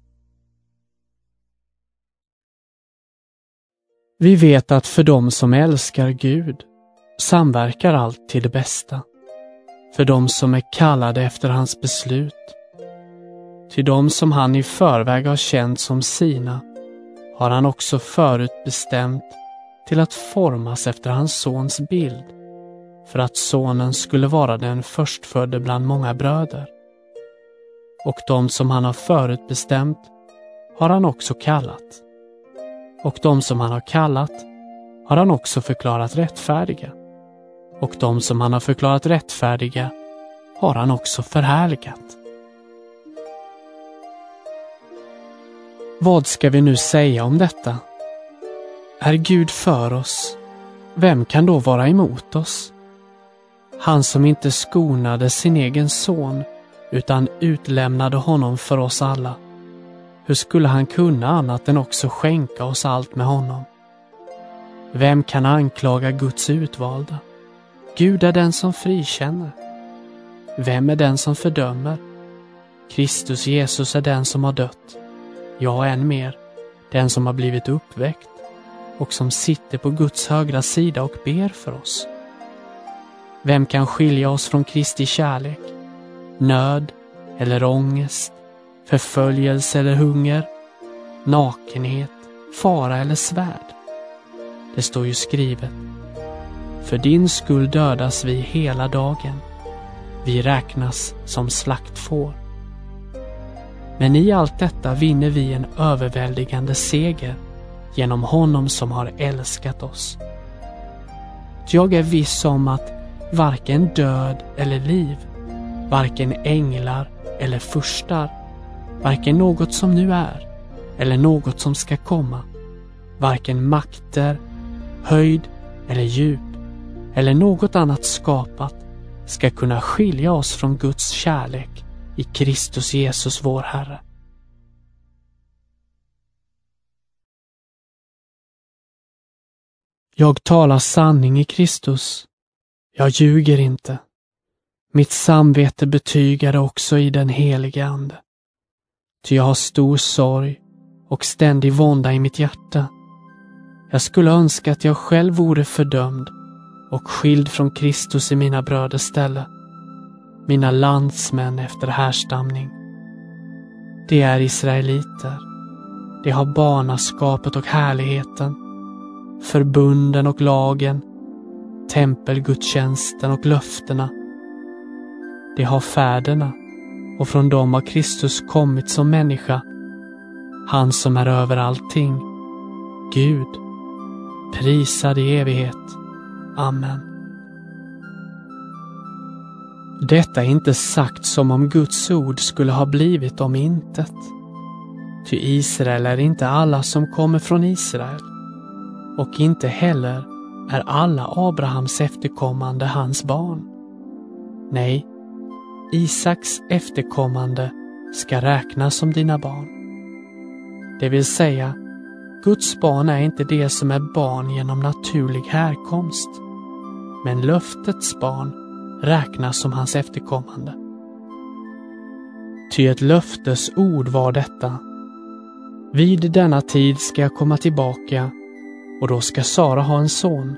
Vi vet att för dem som älskar Gud samverkar allt till det bästa, för dem som är kallade efter hans beslut. Till dem som han i förväg har känt som sina har han också förutbestämt till att formas efter hans sons bild, för att sonen skulle vara den förstfödde bland många bröder. Och de som han har förutbestämt har han också kallat. Och de som han har kallat har han också förklarat rättfärdiga. Och de som han har förklarat rättfärdiga har han också förhärligat. Vad ska vi nu säga om detta? Är Gud för oss? Vem kan då vara emot oss? Han som inte skonade sin egen son utan utlämnade honom för oss alla. Hur skulle han kunna annat än också skänka oss allt med honom? Vem kan anklaga Guds utvalda? Gud är den som frikänner. Vem är den som fördömer? Kristus Jesus är den som har dött. Ja, än mer, den som har blivit uppväckt och som sitter på Guds högra sida och ber för oss. Vem kan skilja oss från Kristi kärlek? Nöd eller ångest, förföljelse eller hunger, nakenhet, fara eller svärd? Det står ju skrivet: för din skull dödas vi hela dagen. vi räknas som slaktfår. Men i allt detta vinner vi en överväldigande seger genom honom som har älskat oss. Jag är viss om att varken död eller liv, varken änglar eller furstar, varken något som nu är eller något som ska komma, varken makter, höjd eller djup eller något annat skapat ska kunna skilja oss från Guds kärlek i Kristus Jesus vår Herre. Jag talar sanning i Kristus. Jag ljuger inte. Mitt samvete betygar också i den helige Ande. Ty jag har stor sorg och ständig vånda i mitt hjärta. Jag skulle önska att jag själv vore fördömd och skild från Kristus i mina bröders ställe, mina landsmän efter härstamning. De är israeliter. De har barnaskapet och härligheten, förbunden och lagen, tempelgudstjänsten och löftena. De har fäderna, och från dem har Kristus kommit som människa, han som är över allting, Gud, prisad i evighet. Amen. Detta är inte sagt som om Guds ord skulle ha blivit om intet. Ty Israel är inte alla som kommer från Israel, och inte heller är alla Abrahams efterkommande hans barn. Nej, Isaks efterkommande ska räknas som dina barn. Det vill säga, Guds barn är inte det som är barn genom naturlig härkomst, men löftets barn räknas som hans efterkommande. Ty ett löftes ord var detta: vid denna tid ska jag komma tillbaka, och då ska Sara ha en son.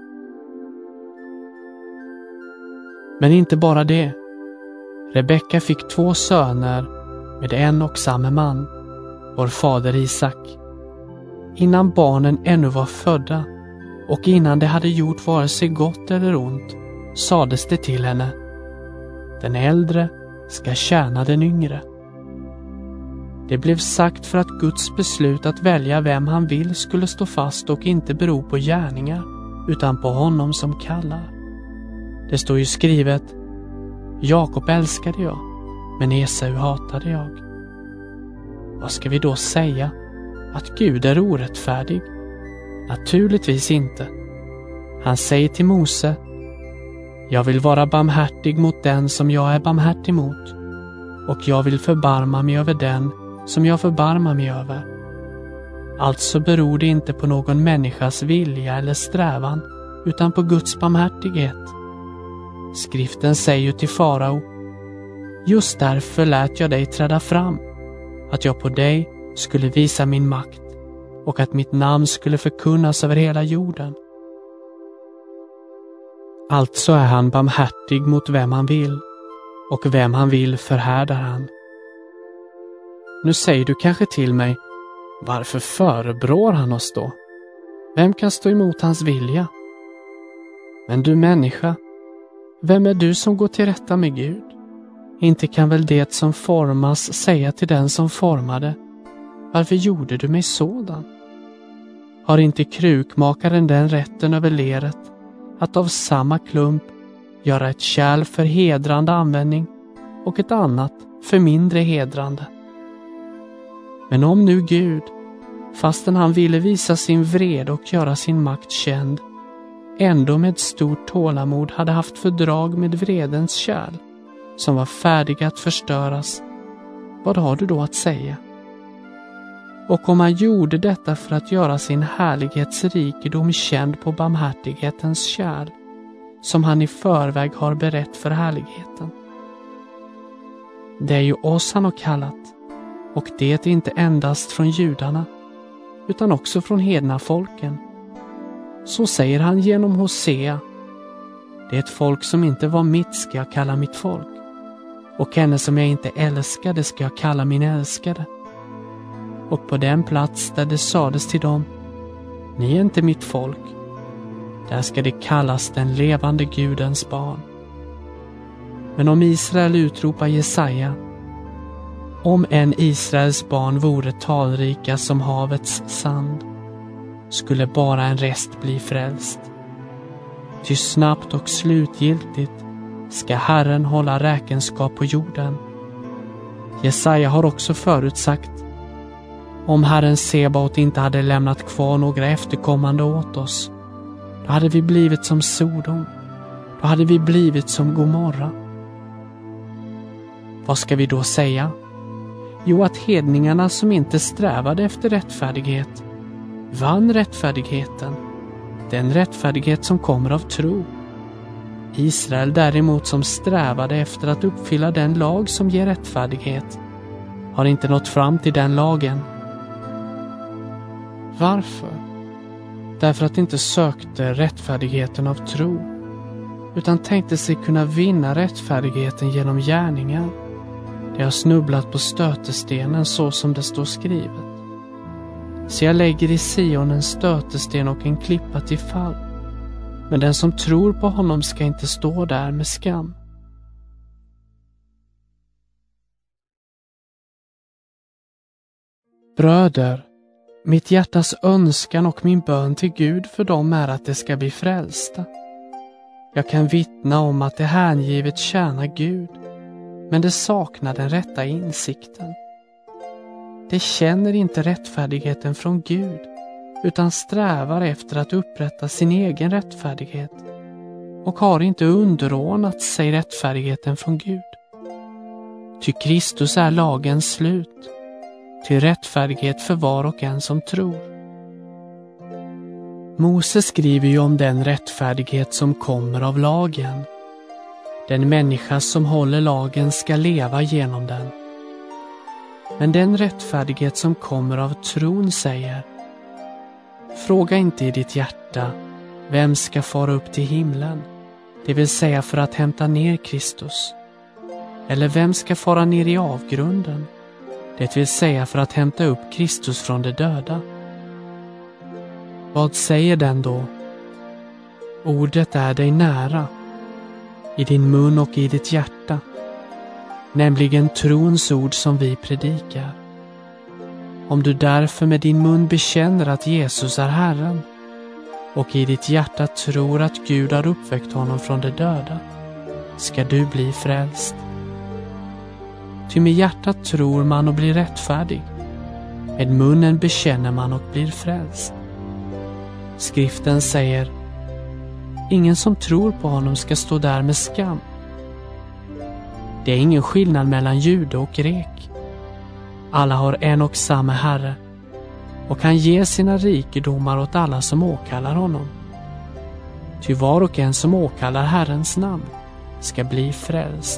Men inte bara det. Rebecka fick två söner med en och samma man, vår fader Isak. Innan barnen ännu var födda och innan det hade gjort vare sig gott eller ont, sades det till henne: den äldre ska tjäna den yngre. Det blev sagt för att Guds beslut att välja vem han vill skulle stå fast och inte bero på gärningar, utan på honom som kallar. Det står ju skrivet: Jakob älskade jag, men Esau hatade jag. Vad ska vi då säga? Att Gud är orättfärdig? Naturligtvis inte. Han säger till Mose: jag vill vara barmhärtig mot den som jag är barmhärtig mot, och jag vill förbarma mig över den som jag förbarmar mig över. Alltså beror det inte på någon människas vilja eller strävan, utan på Guds barmhärtighet. Skriften säger till farao: just därför lät jag dig träda fram, att jag på dig skulle visa min makt och att mitt namn skulle förkunnas över hela jorden. Alltså är han barmhärtig mot vem han vill, och vem han vill förhärdar han. Nu säger du kanske till mig: varför förebrår han oss då? Vem kan stå emot hans vilja? Men du människa, vem är du som går till rätta med Gud? Inte kan väl det som formas säga till den som formade: varför gjorde du mig sådan? Har inte krukmakaren den rätten över leret att av samma klump göra ett kärl för hedrande användning och ett annat för mindre hedrande? Men om nu Gud, fastän han ville visa sin vrede och göra sin makt känd, ändå med stort tålamod hade haft fördrag med vredens kärl, som var färdiga att förstöras, vad har du då att säga? Och om han gjorde detta för att göra sin härlighetsrikedom känd på barmhärtighetens kärl, som han i förväg har berett för härligheten. Det är ju oss han har kallat, och det är inte endast från judarna, utan också från hedna folken. Så säger han genom Hosea: det är ett folk som inte var mitt ska jag kalla mitt folk, och henne som jag inte älskade ska jag kalla min älskade. Och på den plats där det sades till dem: ni är inte mitt folk, där ska det kallas den levande Gudens barn. Men om Israel utropar Jesaja: om en Israels barn vore talrika som havets sand, skulle bara en rest bli frälst. Ty snabbt och slutgiltigt ska Herren hålla räkenskap på jorden. Jesaja har också förutsagt: om Herren Sebaot inte hade lämnat kvar några efterkommande åt oss, då hade vi blivit som Sodom, då hade vi blivit som Gomorra. Vad ska vi då säga? Jo, att hedningarna som inte strävade efter rättfärdighet vann rättfärdigheten, den rättfärdighet som kommer av tro. Israel däremot, som strävade efter att uppfylla den lag som ger rättfärdighet, har inte nått fram till den lagen. Varför? Därför att de inte sökte rättfärdigheten av tro, utan tänkte sig kunna vinna rättfärdigheten genom gärningar. De har snubblat på stötestenen, så som det står skrivet: så jag lägger i Sion en stötesten och en klippa till fall, men den som tror på honom ska inte stå där med skam. Bröder, mitt hjärtas önskan och min bön till Gud för dem är att de ska bli frälsta. Jag kan vittna om att det hängivet tjänar Gud, men det saknar den rätta insikten. De känner inte rättfärdigheten från Gud, utan strävar efter att upprätta sin egen rättfärdighet och har inte underordnat sig rättfärdigheten från Gud. Ty Kristus är lagens slut, till rättfärdighet för var och en som tror. Mose skriver ju om den rättfärdighet som kommer av lagen. Den människa som håller lagen ska leva genom den. Men den rättfärdighet som kommer av tron säger: fråga inte i ditt hjärta, vem ska fara upp till himlen, det vill säga för att hämta ner Kristus, eller vem ska fara ner i avgrunden, det vill säga för att hämta upp Kristus från de döda. Vad säger den då? Ordet är dig nära, i din mun och i ditt hjärta, nämligen trons ord som vi predikar. Om du därför med din mun bekänner att Jesus är Herren och i ditt hjärta tror att Gud har uppväckt honom från de döda, ska du bli frälst. Ty med hjärtat tror man och blir rättfärdig, med munnen bekänner man och blir frälst. Skriften säger: ingen som tror på honom ska stå där med skam. Det är ingen skillnad mellan jude och grek. Alla har en och samma Herre och kan ge sina rikedomar åt alla som åkallar honom. Ty var och en som åkallar Herrens namn ska bli frälst.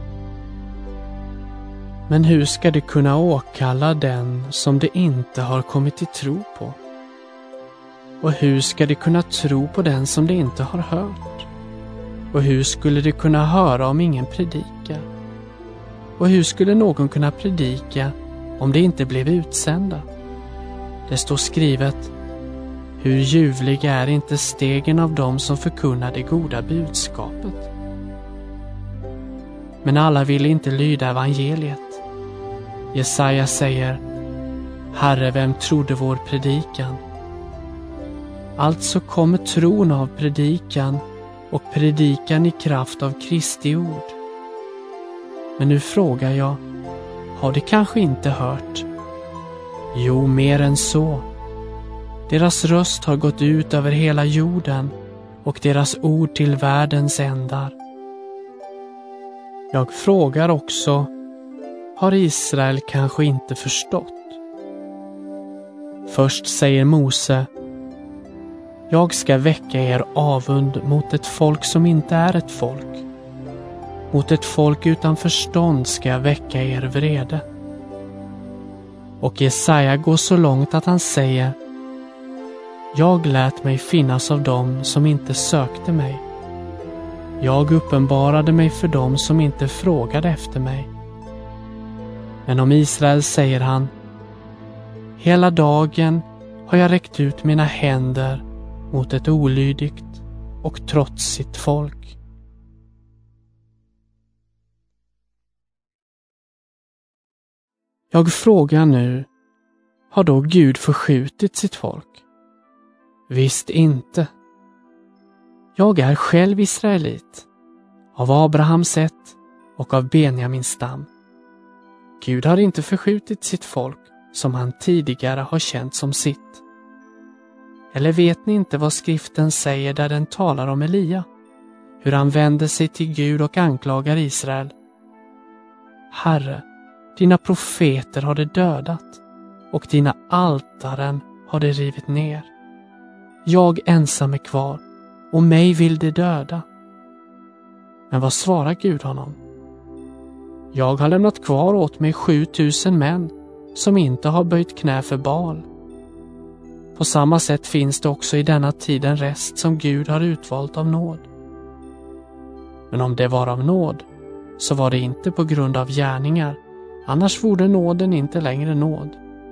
Men hur ska de kunna åkalla den som de inte har kommit till tro på? Och hur ska de kunna tro på den som de inte har hört? Och hur skulle de kunna höra om ingen predikar? Och hur skulle någon kunna predika om de inte blev utsända? Det står skrivet: hur ljuvliga är inte stegen av dem som förkunnar det goda budskapet. Men alla ville inte lyda evangeliet. Jesaja säger: Herre, vem trodde vår predikan? Alltså kommer tron av predikan och predikan i kraft av Kristi ord. Men nu frågar jag, har de kanske inte hört? Jo, mer än så. Deras röst har gått ut över hela jorden och deras ord till världens ändar. Jag frågar också, har Israel kanske inte förstått? Först säger Mose: jag ska väcka er avund mot ett folk som inte är ett folk. Mot ett folk utan förstånd ska jag väcka er vrede. Och Jesaja går så långt att han säger: jag lät mig finnas av dem som inte sökte mig. Jag uppenbarade mig för dem som inte frågade efter mig. Men om Israel säger han: hela dagen har jag räckt ut mina händer mot ett olydigt och trotsigt folk. Jag frågar nu, har då Gud förskjutit sitt folk? Visst inte. Jag är själv israelit, av Abrahams ett och av Benjamins stam. Gud har inte förskjutit sitt folk som han tidigare har känt som sitt. Eller vet ni inte vad skriften säger där den talar om Elia? Hur han vänder sig till Gud och anklagar Israel. Herre, dina profeter har det dödat och dina altaren har det rivit ner. Jag ensam är kvar och mig vill det döda. Men vad svarar Gud honom? Jag har lämnat kvar åt mig sjutusen män som inte har böjt knä för Baal. På samma sätt finns det också i denna tid en rest som Gud har utvalt av nåd. Men om det var av nåd, så var det inte på grund av gärningar, annars vore nåden inte längre nåd.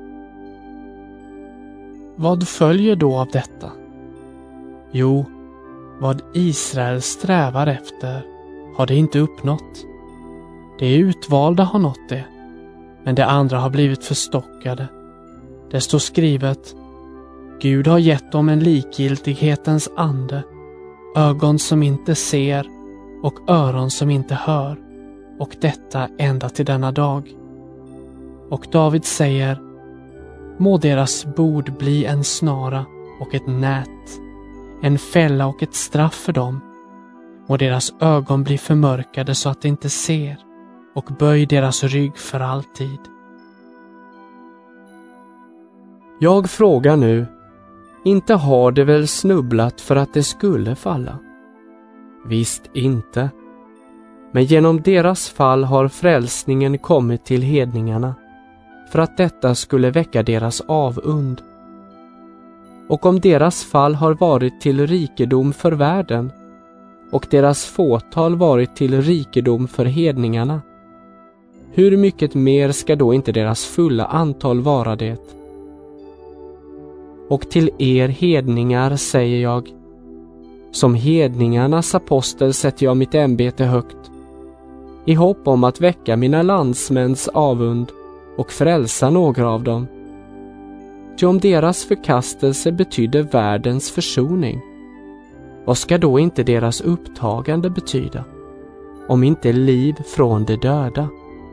Vad följer då av detta? Jo, vad Israel strävar efter har det inte uppnått. De utvalda har nått det, men de andra har blivit förstockade. Det står skrivet: Gud har gett dem en likgiltighetens ande, ögon som inte ser och öron som inte hör, och detta ända till denna dag. Och David säger: må deras bord bli en snara och ett nät, en fälla och ett straff för dem. Må deras ögon bli förmörkade så att de inte ser, och böj deras rygg för alltid. Jag frågar nu, inte har det väl snubblat för att det skulle falla? Visst inte. Men genom deras fall har frälsningen kommit till hedningarna, för att detta skulle väcka deras avund. Och om deras fall har varit till rikedom för världen, och deras fåtal varit till rikedom för hedningarna, hur mycket mer ska då inte deras fulla antal vara det? Och till er hedningar säger jag, som hedningarnas apostel sätter jag mitt ämbete högt, i hopp om att väcka mina landsmäns avund och frälsa några av dem. Ty om deras förkastelse betydde världens försoning, vad ska då inte deras upptagande betyda, om inte liv från de döda?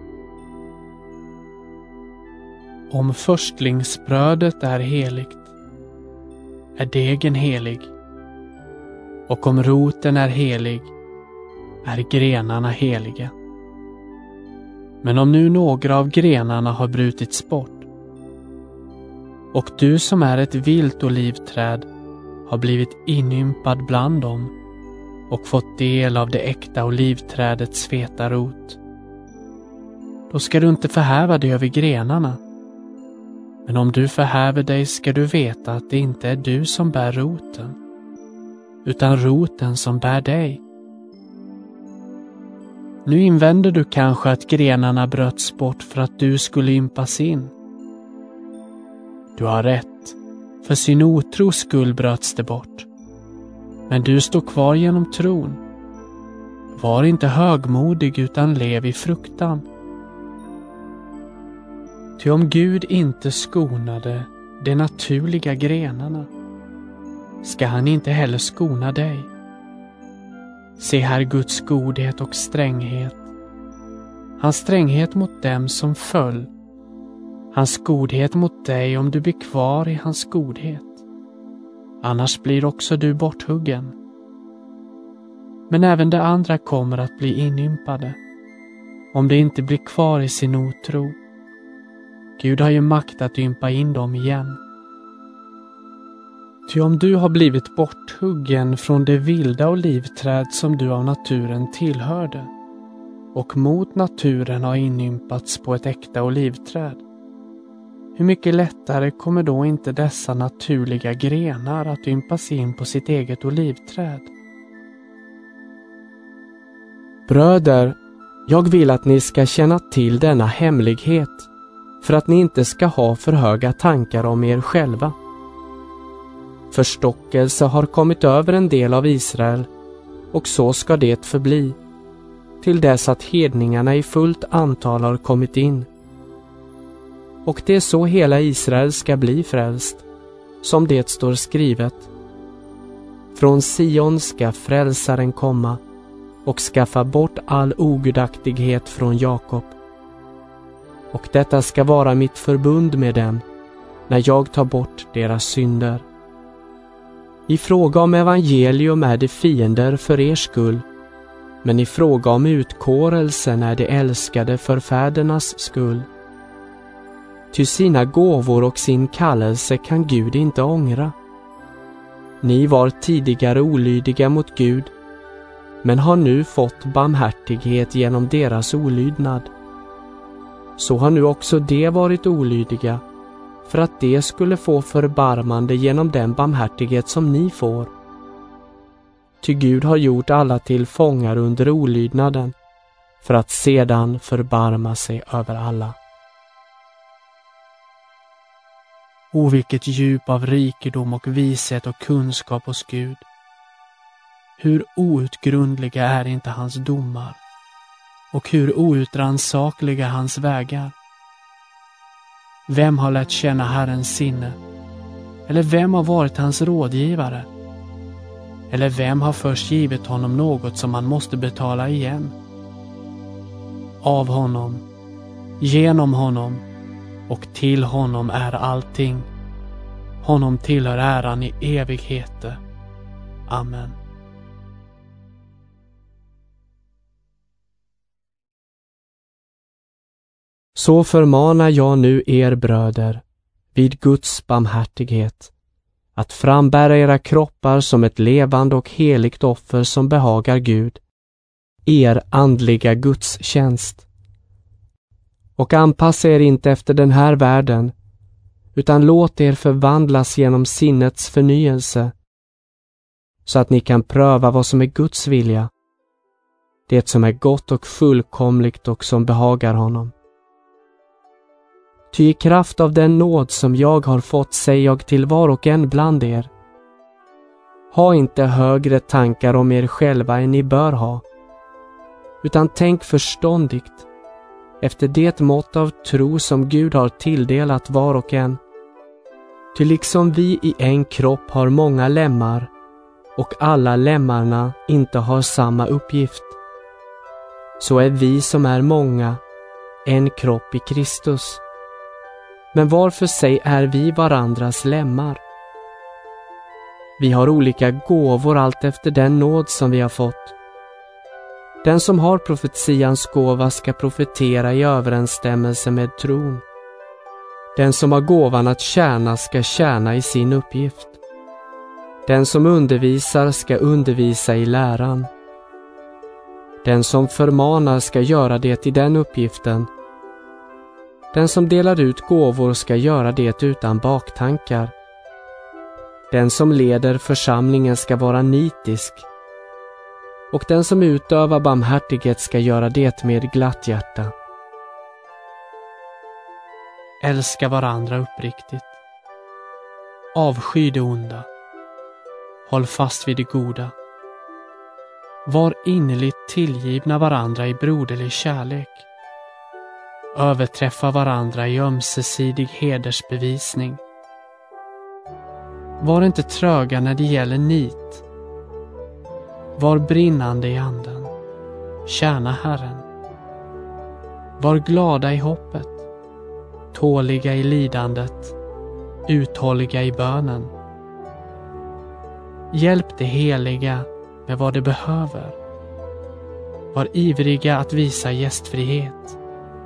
Om förstlingsbrödet är heligt, är degen helig. Och om roten är helig, är grenarna heliga. Men om nu några av grenarna har brutits bort, och du som är ett vilt olivträd har blivit inympad bland dem och fått del av det äkta olivträdets feta rot, då ska du inte förhäva dig över grenarna. Men om du förhäver dig ska du veta att det inte är du som bär roten, utan roten som bär dig. Nu invänder du kanske att grenarna bröts bort för att du skulle ympas in. Du har rätt, för sin otros skull bröts det bort. Men du står kvar genom tron. Var inte högmodig utan lev i fruktan. Ty om Gud inte skonade de naturliga grenarna, ska han inte heller skona dig. Se här Guds godhet och stränghet. Hans stränghet mot dem som föll. Hans godhet mot dig om du blir kvar i hans godhet. Annars blir också du borthuggen. Men även de andra kommer att bli inympade, om de inte blir kvar i sin otro. Gud har ju makt att ympa in dem igen. Ty om du har blivit borthuggen från det vilda olivträd som du av naturen tillhörde, och mot naturen har inympats på ett äkta olivträd, hur mycket lättare kommer då inte dessa naturliga grenar att ympas in på sitt eget olivträd? Bröder, jag vill att ni ska känna till denna hemlighet, för att ni inte ska ha för höga tankar om er själva. Förstockelse har kommit över en del av Israel, och så ska det förbli, till dess att hedningarna i fullt antal har kommit in. och det är så hela Israel ska bli frälst, som det står skrivet. Från Sion ska frälsaren komma och skaffa bort all ogudaktighet från Jakob. Och detta ska vara mitt förbund med dem, när jag tar bort deras synder. I fråga om evangelium är det fiender för er skull, men i fråga om utkårelsen är det älskade för fädernas skull. Ty sina gåvor och sin kallelse kan Gud inte ångra. Ni var tidigare olydiga mot Gud, men har nu fått barmhärtighet genom deras olydnad. Så har nu också de varit olydiga, för att de skulle få förbarmande genom den barmhärtighet som ni får. Ty Gud har gjort alla till fångar under olydnaden, för att sedan förbarma sig över alla. O, vilket djup av rikedom och vishet och kunskap hos Gud. Hur outgrundliga är inte hans domar, och hur outrannsakliga hans vägar. Vem har lärt känna Herrens sinne? Eller vem har varit hans rådgivare? Eller vem har först givit honom något som han måste betala igen? Av honom, genom honom och till honom är allting. Honom tillhör äran i evigheter. Amen. Så förmanar jag nu er bröder, vid Guds barmhärtighet, att frambära era kroppar som ett levande och heligt offer som behagar Gud, er andliga gudstjänst. Och anpassa er inte efter den här världen, utan låt er förvandlas genom sinnets förnyelse, så att ni kan pröva vad som är Guds vilja, det som är gott och fullkomligt och som behagar honom. Ty i kraft av den nåd som jag har fått säger jag till var och en bland er: ha inte högre tankar om er själva än ni bör ha, utan tänk förståndigt, efter det mått av tro som Gud har tilldelat var och en. Ty liksom vi i en kropp har många lemmar, och alla lemmarna inte har samma uppgift, så är vi som är många en kropp i Kristus. Men var för sig är vi varandras lemmar. Vi har olika gåvor allt efter den nåd som vi har fått. Den som har profetians gåva ska profetera i överensstämmelse med tron. Den som har gåvan att tjäna ska tjäna i sin uppgift. Den som undervisar ska undervisa i läran. Den som förmanar ska göra det i den uppgiften. Den som delar ut gåvor ska göra det utan baktankar. Den som leder församlingen ska vara nitisk. Och den som utövar barmhärtighet ska göra det med glatt hjärta. Älska varandra uppriktigt. Avsky det onda. Håll fast vid det goda. Var innerligt tillgivna varandra i broderlig kärlek. Överträffa varandra i ömsesidig hedersbevisning. Var inte tröga när det gäller nit. Var brinnande i anden. Tjäna Herren. Var glada i hoppet. Tåliga i lidandet. Uthålliga i bönen. Hjälp det heliga med vad det behöver. Var ivriga att visa gästfrihet.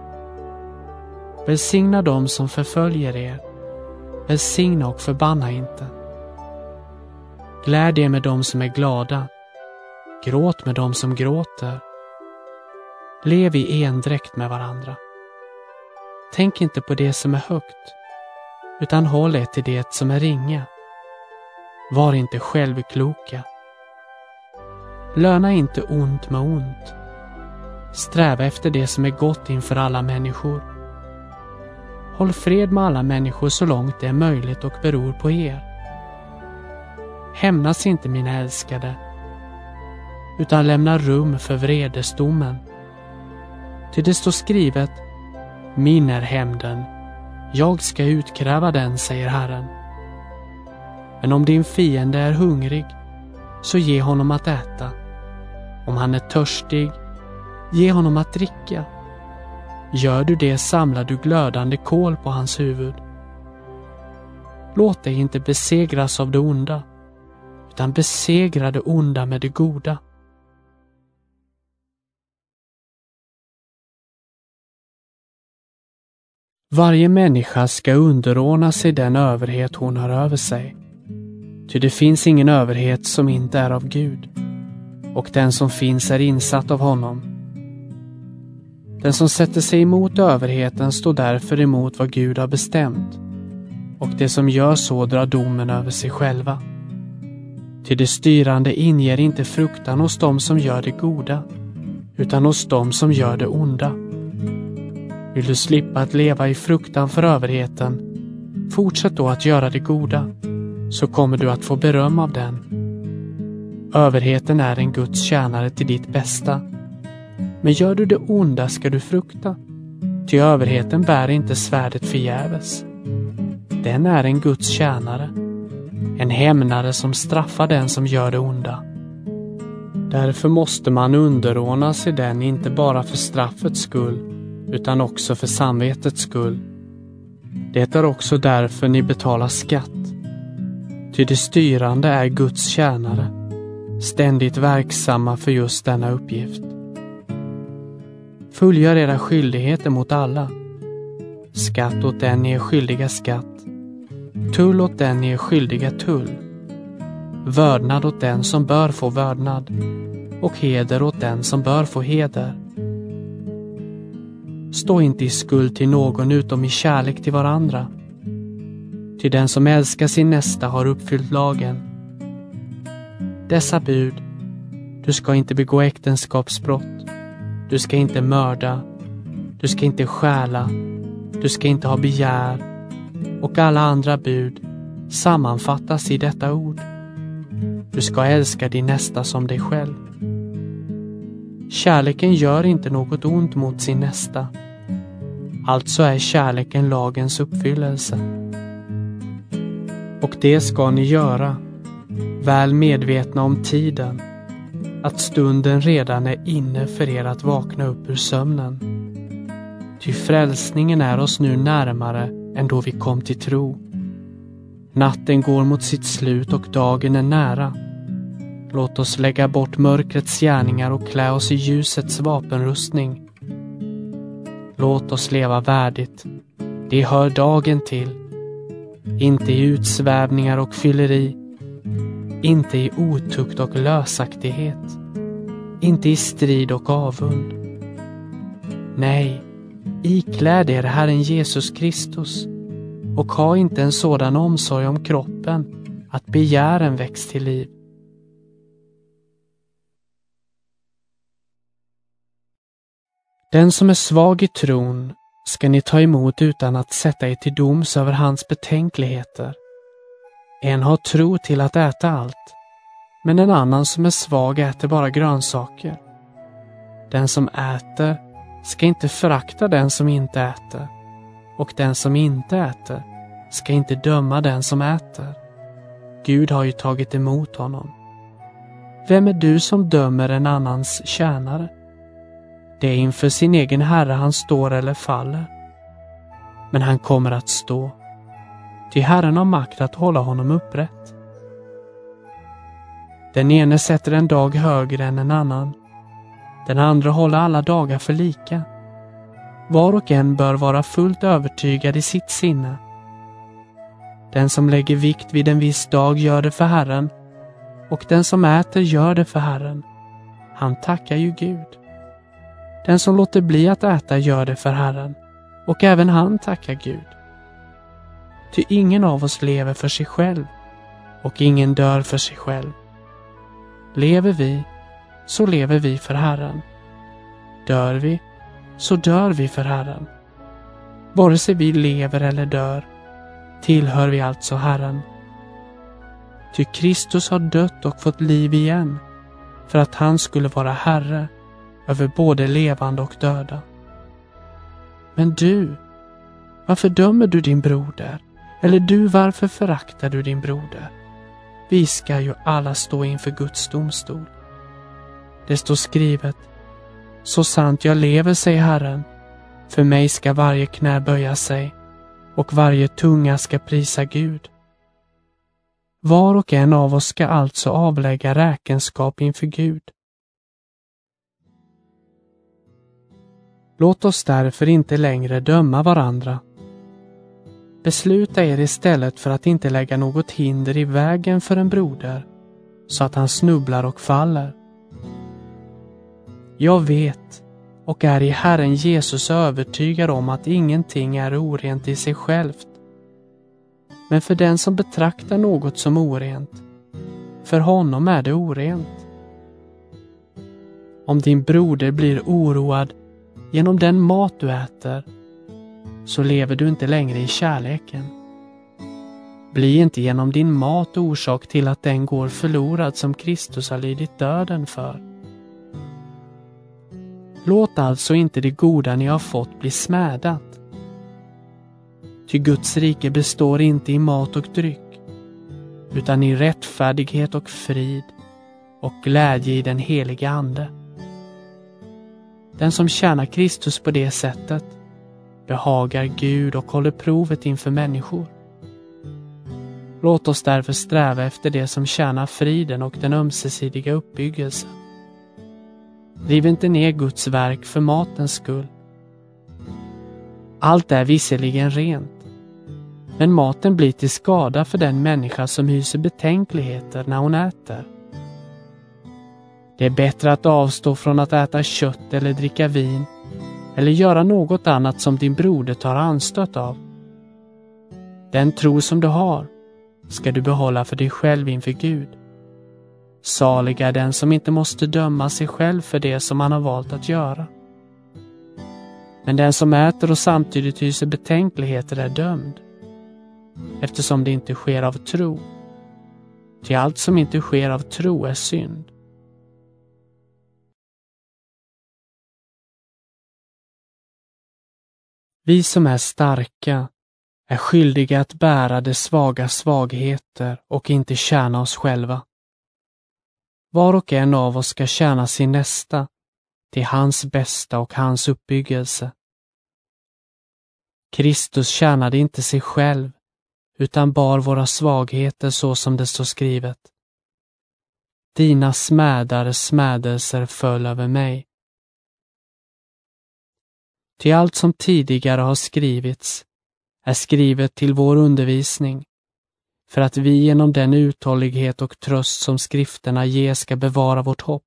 Välsigna dem som förföljer er. Välsigna och förbanna inte. Gläd er med dem som är glada. Gråt med dem som gråter. Lev i endräkt med varandra. Tänk inte på det som är högt, utan håll er till det som är ringa. Var inte självkloka. Löna inte ont med ont. Sträva efter det som är gott inför alla människor. Håll fred med alla människor så långt det är möjligt och beror på er. Hämnas inte, mina älskade, utan lämna rum för vredesdomen. Ty det står skrivet: min är hämnden, Jag ska utkräva den, säger Herren. Men om din fiende är hungrig, så ge honom att äta. Om han är törstig, ge honom att dricka. Gör du det samlar du glödande kol på hans huvud. Låt dig inte besegras av det onda, utan besegra det onda med det goda. Varje människa ska underordna sig den överhet hon har över sig. Ty det finns ingen överhet som inte är av Gud, och den som finns är insatt av honom. Den som sätter sig emot överheten står därför emot vad Gud har bestämt, och det som gör så drar domen över sig själva. Ty det styrande inger inte fruktan hos dem som gör det goda, utan hos dem som gör det onda. Vill du slippa att leva i fruktan för överheten, fortsätt då att göra det goda, så kommer du att få beröm av den. Överheten är en Guds tjänare till ditt bästa. Men gör du det onda ska du frukta, ty överheten bär inte svärdet förgäves. Den är en Guds tjänare, en hämnare som straffar den som gör det onda. Därför måste man underordna sig den, inte bara för straffets skull, utan också för samvetets skull. Det är också därför ni betalar skatt. Ty det styrande är Guds tjänare, ständigt verksamma för just denna uppgift. Fullgör era skyldigheter mot alla. Skatt åt den ni är skyldiga skatt. Tull åt den ni är skyldiga tull. Vördnad åt den som bör få vördnad. Och heder åt den som bör få heder. Stå inte i skuld till någon utom i kärlek till varandra. Ty den som älskar sin nästa har uppfyllt lagen. Dessa bud: du ska inte begå äktenskapsbrott, du ska inte mörda, du ska inte stjäla, du ska inte ha begär, och alla andra bud sammanfattas i detta ord: du ska älska din nästa som dig själv. Kärleken gör inte något ont mot sin nästa. Alltså är kärleken lagens uppfyllelse. Och det ska ni göra, väl medvetna om tiden, att stunden redan är inne för er att vakna upp ur sömnen. Ty frälsningen är oss nu närmare än då vi kom till tro. Natten går mot sitt slut och dagen är nära. Låt oss lägga bort mörkrets gärningar och klä oss i ljusets vapenrustning. Låt oss leva värdigt, det hör dagen till. Inte i utsvävningar och fylleri, inte i otukt och lösaktighet, inte i strid och avund. Nej, ikläd er Herren Jesus Kristus och ha inte en sådan omsorg om kroppen att begären väcks till liv. Den som är svag i tron ska ni ta emot utan att sätta er till doms över hans betänkligheter. En har tro till att äta allt, men en annan som är svag äter bara grönsaker. Den som äter ska inte förakta den som inte äter, och den som inte äter ska inte döma den som äter. Gud har ju tagit emot honom. Vem är du som dömer en annans tjänare? Det är inför sin egen herre han står eller faller. Men han kommer att stå, ty Herren har makt att hålla honom upprätt. Den ene sätter en dag högre än en annan. Den andra håller alla dagar för lika. Var och en bör vara fullt övertygad i sitt sinne. Den som lägger vikt vid en viss dag gör det för Herren, och den som äter gör det för Herren. Han tackar ju Gud. Den som låter bli att äta gör det för Herren, och även han tackar Gud. Ty ingen av oss lever för sig själv, och ingen dör för sig själv. Lever vi, så lever vi för Herren. Dör vi, så dör vi för Herren. Vare sig vi lever eller dör, tillhör vi alltså Herren. Ty Kristus har dött och fått liv igen, för att han skulle vara Herre över både levande och döda. Men du, Varför dömer du din broder? Eller du, varför föraktar du din broder? Vi ska ju alla stå inför Guds domstol. Det står skrivet: så sant jag lever, säger Herren, för mig ska varje knä böja sig och varje tunga ska prisa Gud. Var och en av oss ska alltså avlägga räkenskap inför Gud. Låt oss därför inte längre döma varandra. Besluta er istället för att inte lägga något hinder i vägen för en broder, så att han snubblar och faller. Jag vet och är i Herren Jesus övertygad om att ingenting är orent i sig självt. Men för den som betraktar något som orent, för honom är det orent. Om din broder blir oroad genom den mat du äter, så lever du inte längre i kärleken. Bli inte genom din mat orsak till att den går förlorad som Kristus har lidit döden för. Låt alltså inte det goda ni har fått bli smädat. Ty Guds rike består inte i mat och dryck, utan i rättfärdighet och frid och glädje i den heliga Ande. Den som tjänar Kristus på det sättet behagar Gud och håller provet inför människor. Låt oss därför sträva efter det som tjänar friden och den ömsesidiga uppbyggelsen. Riv inte ner Guds verk för matens skull. Allt är visserligen rent, men maten blir till skada för den människa som hyser betänkligheter när hon äter. Det är bättre att avstå från att äta kött eller dricka vin eller göra något annat som din broder tar anstöt av. Den tro som du har ska du behålla för dig själv inför Gud. Salig är den som inte måste döma sig själv för det som han har valt att göra. Men den som äter och samtidigt hyser betänkligheter är dömd, eftersom det inte sker av tro. Till allt som inte sker av tro är synd. Vi som är starka är skyldiga att bära de svaga svagheter och inte tjäna oss själva. Var och en av oss ska tjäna sin nästa till hans bästa och hans uppbyggelse. Kristus tjänade inte sig själv utan bar våra svagheter så som det står skrivet. Dina smädare smädelser föll över mig. Till allt som tidigare har skrivits är skrivet till vår undervisning, för att vi genom den uthållighet och tröst som skrifterna ger ska bevara vårt hopp.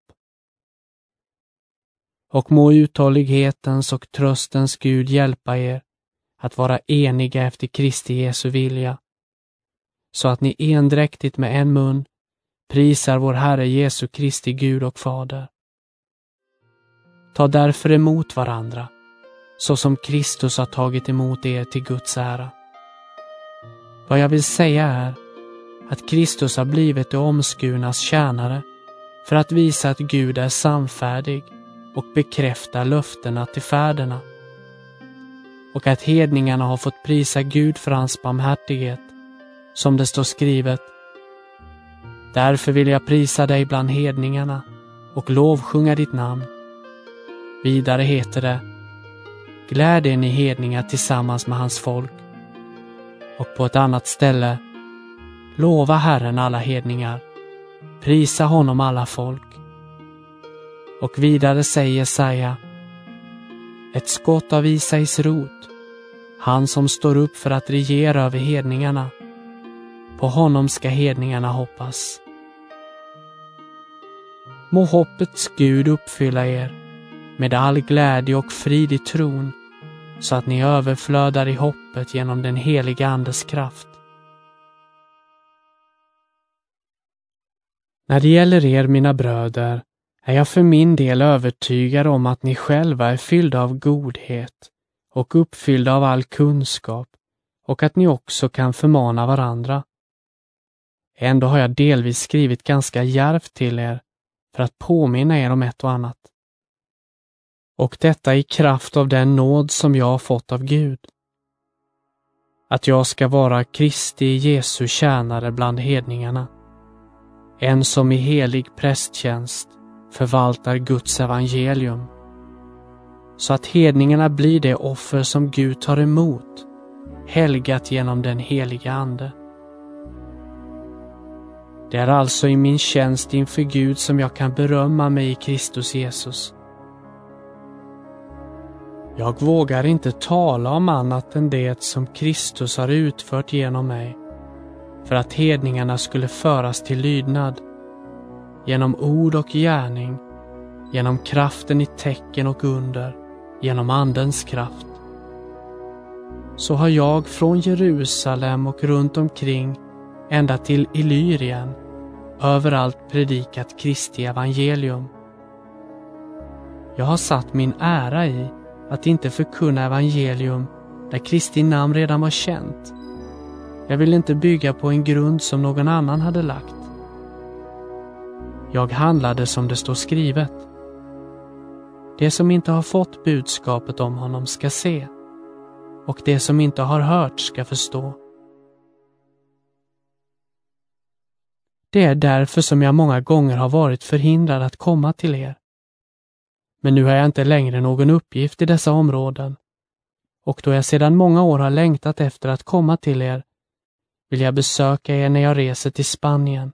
Och må uthållighetens och tröstens Gud hjälpa er att vara eniga efter Kristi Jesu vilja, så att ni endräktigt med en mun prisar vår Herre Jesu Kristi Gud och Fader. Ta därför emot varandra, så som Kristus har tagit emot er till Guds ära. Vad jag vill säga är att Kristus har blivit det omskurnas tjänare för att visa att Gud är sannfärdig och bekräfta löftena till fäderna, och att hedningarna har fått prisa Gud för hans barmhärtighet, som det står skrivet: därför vill jag prisa dig bland hedningarna och lovsjunga ditt namn. Vidare heter det: gläd er ni hedningar tillsammans med hans folk. Och på ett annat ställe: lova Herren alla hedningar, prisa honom alla folk. Och vidare säger Jesaja: ett skott av Isais rot, han som står upp för att regera över hedningarna, på honom ska hedningarna hoppas. Må hoppets Gud uppfylla er med all glädje och frid i tron, så att ni överflödar i hoppet genom den heliga Andes kraft. När det gäller er, mina bröder, är jag för min del övertygad om att ni själva är fyllda av godhet och uppfyllda av all kunskap, och att ni också kan förmana varandra. Ändå har jag delvis skrivit ganska djärvt till er för att påminna er om ett och annat. Och detta i kraft av den nåd som jag har fått av Gud. att jag ska vara Kristi Jesu tjänare bland hedningarna, en som i helig prästtjänst förvaltar Guds evangelium, så att hedningarna blir det offer som Gud tar emot, helgat genom den heliga Ande. Det är alltså i min tjänst inför Gud som jag kan berömma mig i Kristus Jesus. Jag vågar inte tala om annat än det som Kristus har utfört genom mig, för att hedningarna skulle föras till lydnad, genom ord och gärning, genom kraften i tecken och under, genom Andens kraft. Så har jag från Jerusalem och runt omkring ända till Illyrien överallt predikat Kristi evangelium. Jag har satt min ära i att inte förkunna evangelium där Kristi namn redan var känt. Jag vill inte bygga på en grund som någon annan hade lagt. Jag handlade som det står skrivet. Det som inte har fått budskapet om honom ska se, och det som inte har hört ska förstå. Det är därför som jag många gånger har varit förhindrad att komma till er. Men nu har jag inte längre någon uppgift i dessa områden, och då jag sedan många år har längtat efter att komma till er, vill jag besöka er när jag reser till Spanien.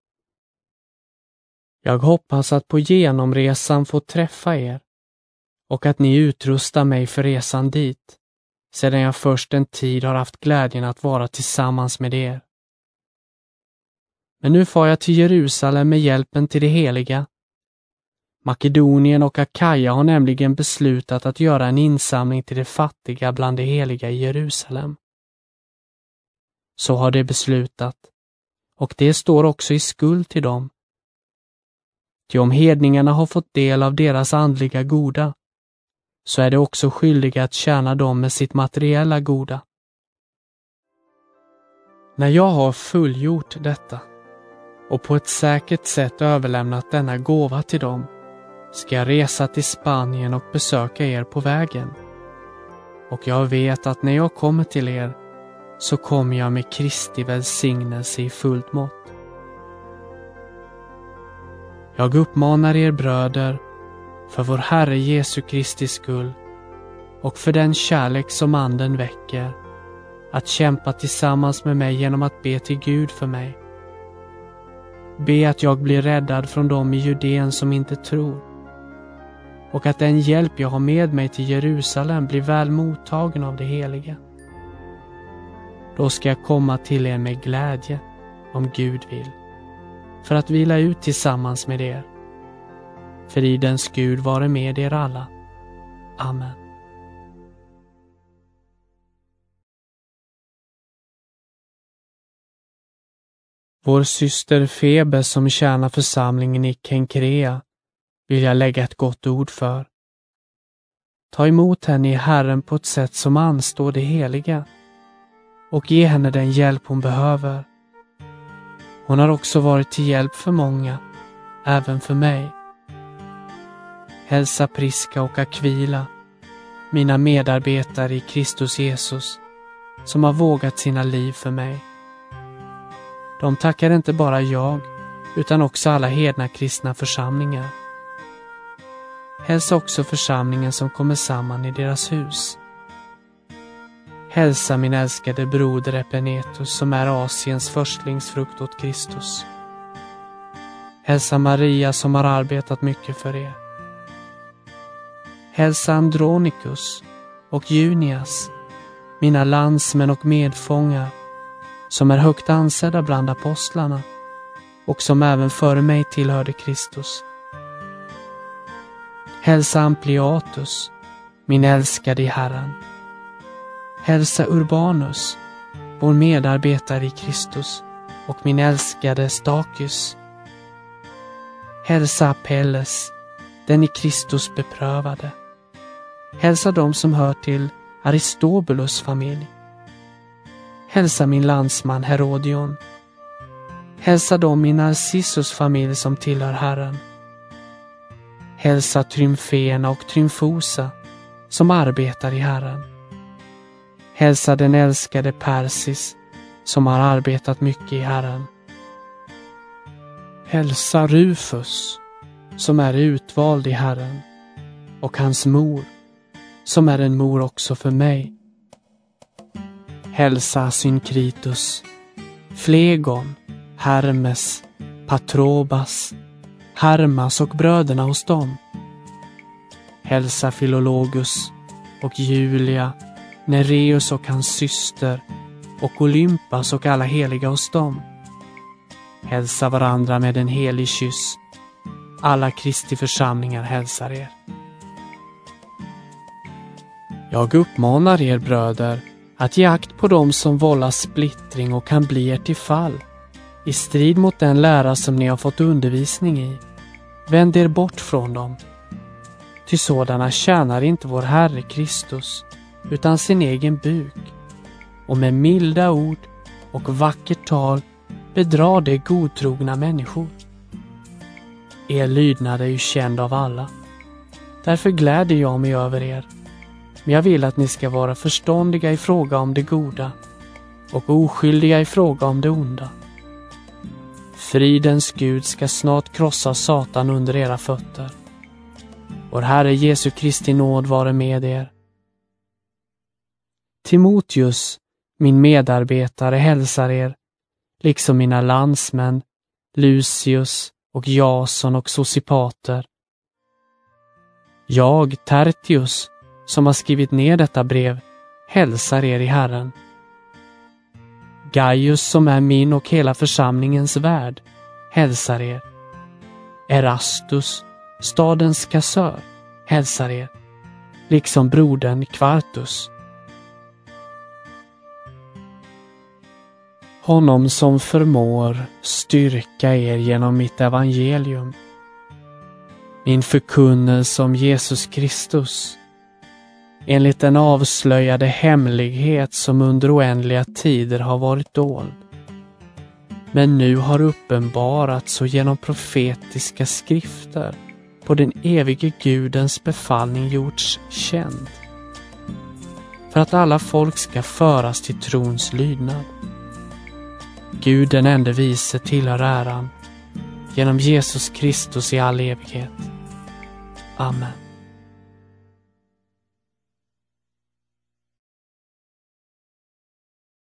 Jag hoppas att på genomresan få träffa er, och att ni utrustar mig för resan dit, sedan jag först en tid har haft glädjen att vara tillsammans med er. Men nu får jag till Jerusalem med hjälpen till det heliga. Makedonien och Akaja har nämligen beslutat att göra en insamling till de fattiga bland de heliga i Jerusalem. Så har de beslutat, och det står också i skuld till dem. Ty om hedningarna har fått del av deras andliga goda, så är de också skyldiga att tjäna dem med sitt materiella goda. När jag har fullgjort detta och på ett säkert sätt överlämnat denna gåva till dem, ska jag resa till Spanien och besöka er på vägen. Och jag vet att när jag kommer till er, så kommer jag med Kristi välsignelse i fullt mått. Jag uppmanar er bröder, för vår Herre Jesu Kristi skull och för den kärlek som Anden väcker, att kämpa tillsammans med mig genom att be till Gud för mig. Be att jag blir räddad från dem i Judeen som inte tror, och att den hjälp jag har med mig till Jerusalem blir väl mottagen av det heliga. Då ska jag komma till er med glädje, om Gud vill, för att vila ut tillsammans med er. Fridens Gud vare med er alla. Amen. Vår syster Febe som tjänar församlingen i Kenkrea vill jag lägga ett gott ord för. Ta emot henne i Herren på ett sätt som anstår det heliga, och ge henne den hjälp hon behöver. Hon har också varit till hjälp för många, även för mig. Hälsa Priska och Aquila, mina medarbetare i Kristus Jesus, som har vågat sina liv för mig. De tackar inte bara jag, utan också alla hedna kristna församlingar. Hälsa också församlingen som kommer samman i deras hus. Hälsa min älskade broder Epenetus som är Asiens förstlingsfrukt åt Kristus. Hälsa Maria som har arbetat mycket för er. Hälsa Andronikus och Junias, mina landsmän och medfångar, som är högt ansedda bland apostlarna och som även före mig tillhörde Kristus. Hälsa Ampliatus, min älskade i Herren. Hälsa Urbanus, vår medarbetare i Kristus, och min älskade Stachys. Hälsa Apelles, den i Kristus beprövade. Hälsa dem som hör till Aristobulus familj. Hälsa min landsman Herodion. Hälsa dem i Narcissus familj som tillhör Herren. Hälsa Trymfena och Trymfosa som arbetar i Herren. Hälsa den älskade Persis som har arbetat mycket i Herren. Hälsa Rufus som är utvald i Herren och hans mor som är en mor också för mig. Hälsa Synkritus, Flegon, Hermes, Patrobas, Hermas och bröderna hos dem. Hälsa Filologus och Julia, Nereus och hans syster och Olympas och alla heliga hos dem. Hälsa varandra med en helig kyss. Alla Kristi församlingar hälsar er. Jag uppmanar er bröder att ge akt på dem som vållar splittring och kan bli er till fall, i strid mot den lära som ni har fått undervisning i. Vänd er bort från dem. Ty sådana tjänar inte vår Herre Kristus, utan sin egen buk, och med milda ord och vackert tal bedrar de godtrogna människor. Er lydnad är ju känd av alla. Därför gläder jag mig över er. Men jag vill att ni ska vara förståndiga i fråga om det goda och oskyldiga i fråga om det onda. Fridens Gud ska snart krossa Satan under era fötter. Vår Herre Jesu Kristi nåd vare med er. Timoteus, min medarbetare, hälsar er, liksom mina landsmän, Lucius och Jason och Sosipater. Jag, Tertius, som har skrivit ner detta brev, hälsar er i Herren. Gaius, som är min och hela församlingens värd, hälsar er. Erastus, stadens kassör, hälsar er, liksom brodern Kvartus. Honom som förmår styrka er genom mitt evangelium, min förkunnelse om Jesus Kristus, enligt den avslöjade hemlighet som under oändliga tider har varit dold, men nu har uppenbarats och genom profetiska skrifter på den evige Gudens befallning gjorts känd, för att alla folk ska föras till trons lydnad. Gud den ende vise tillhör äran, genom Jesus Kristus i all evighet. Amen.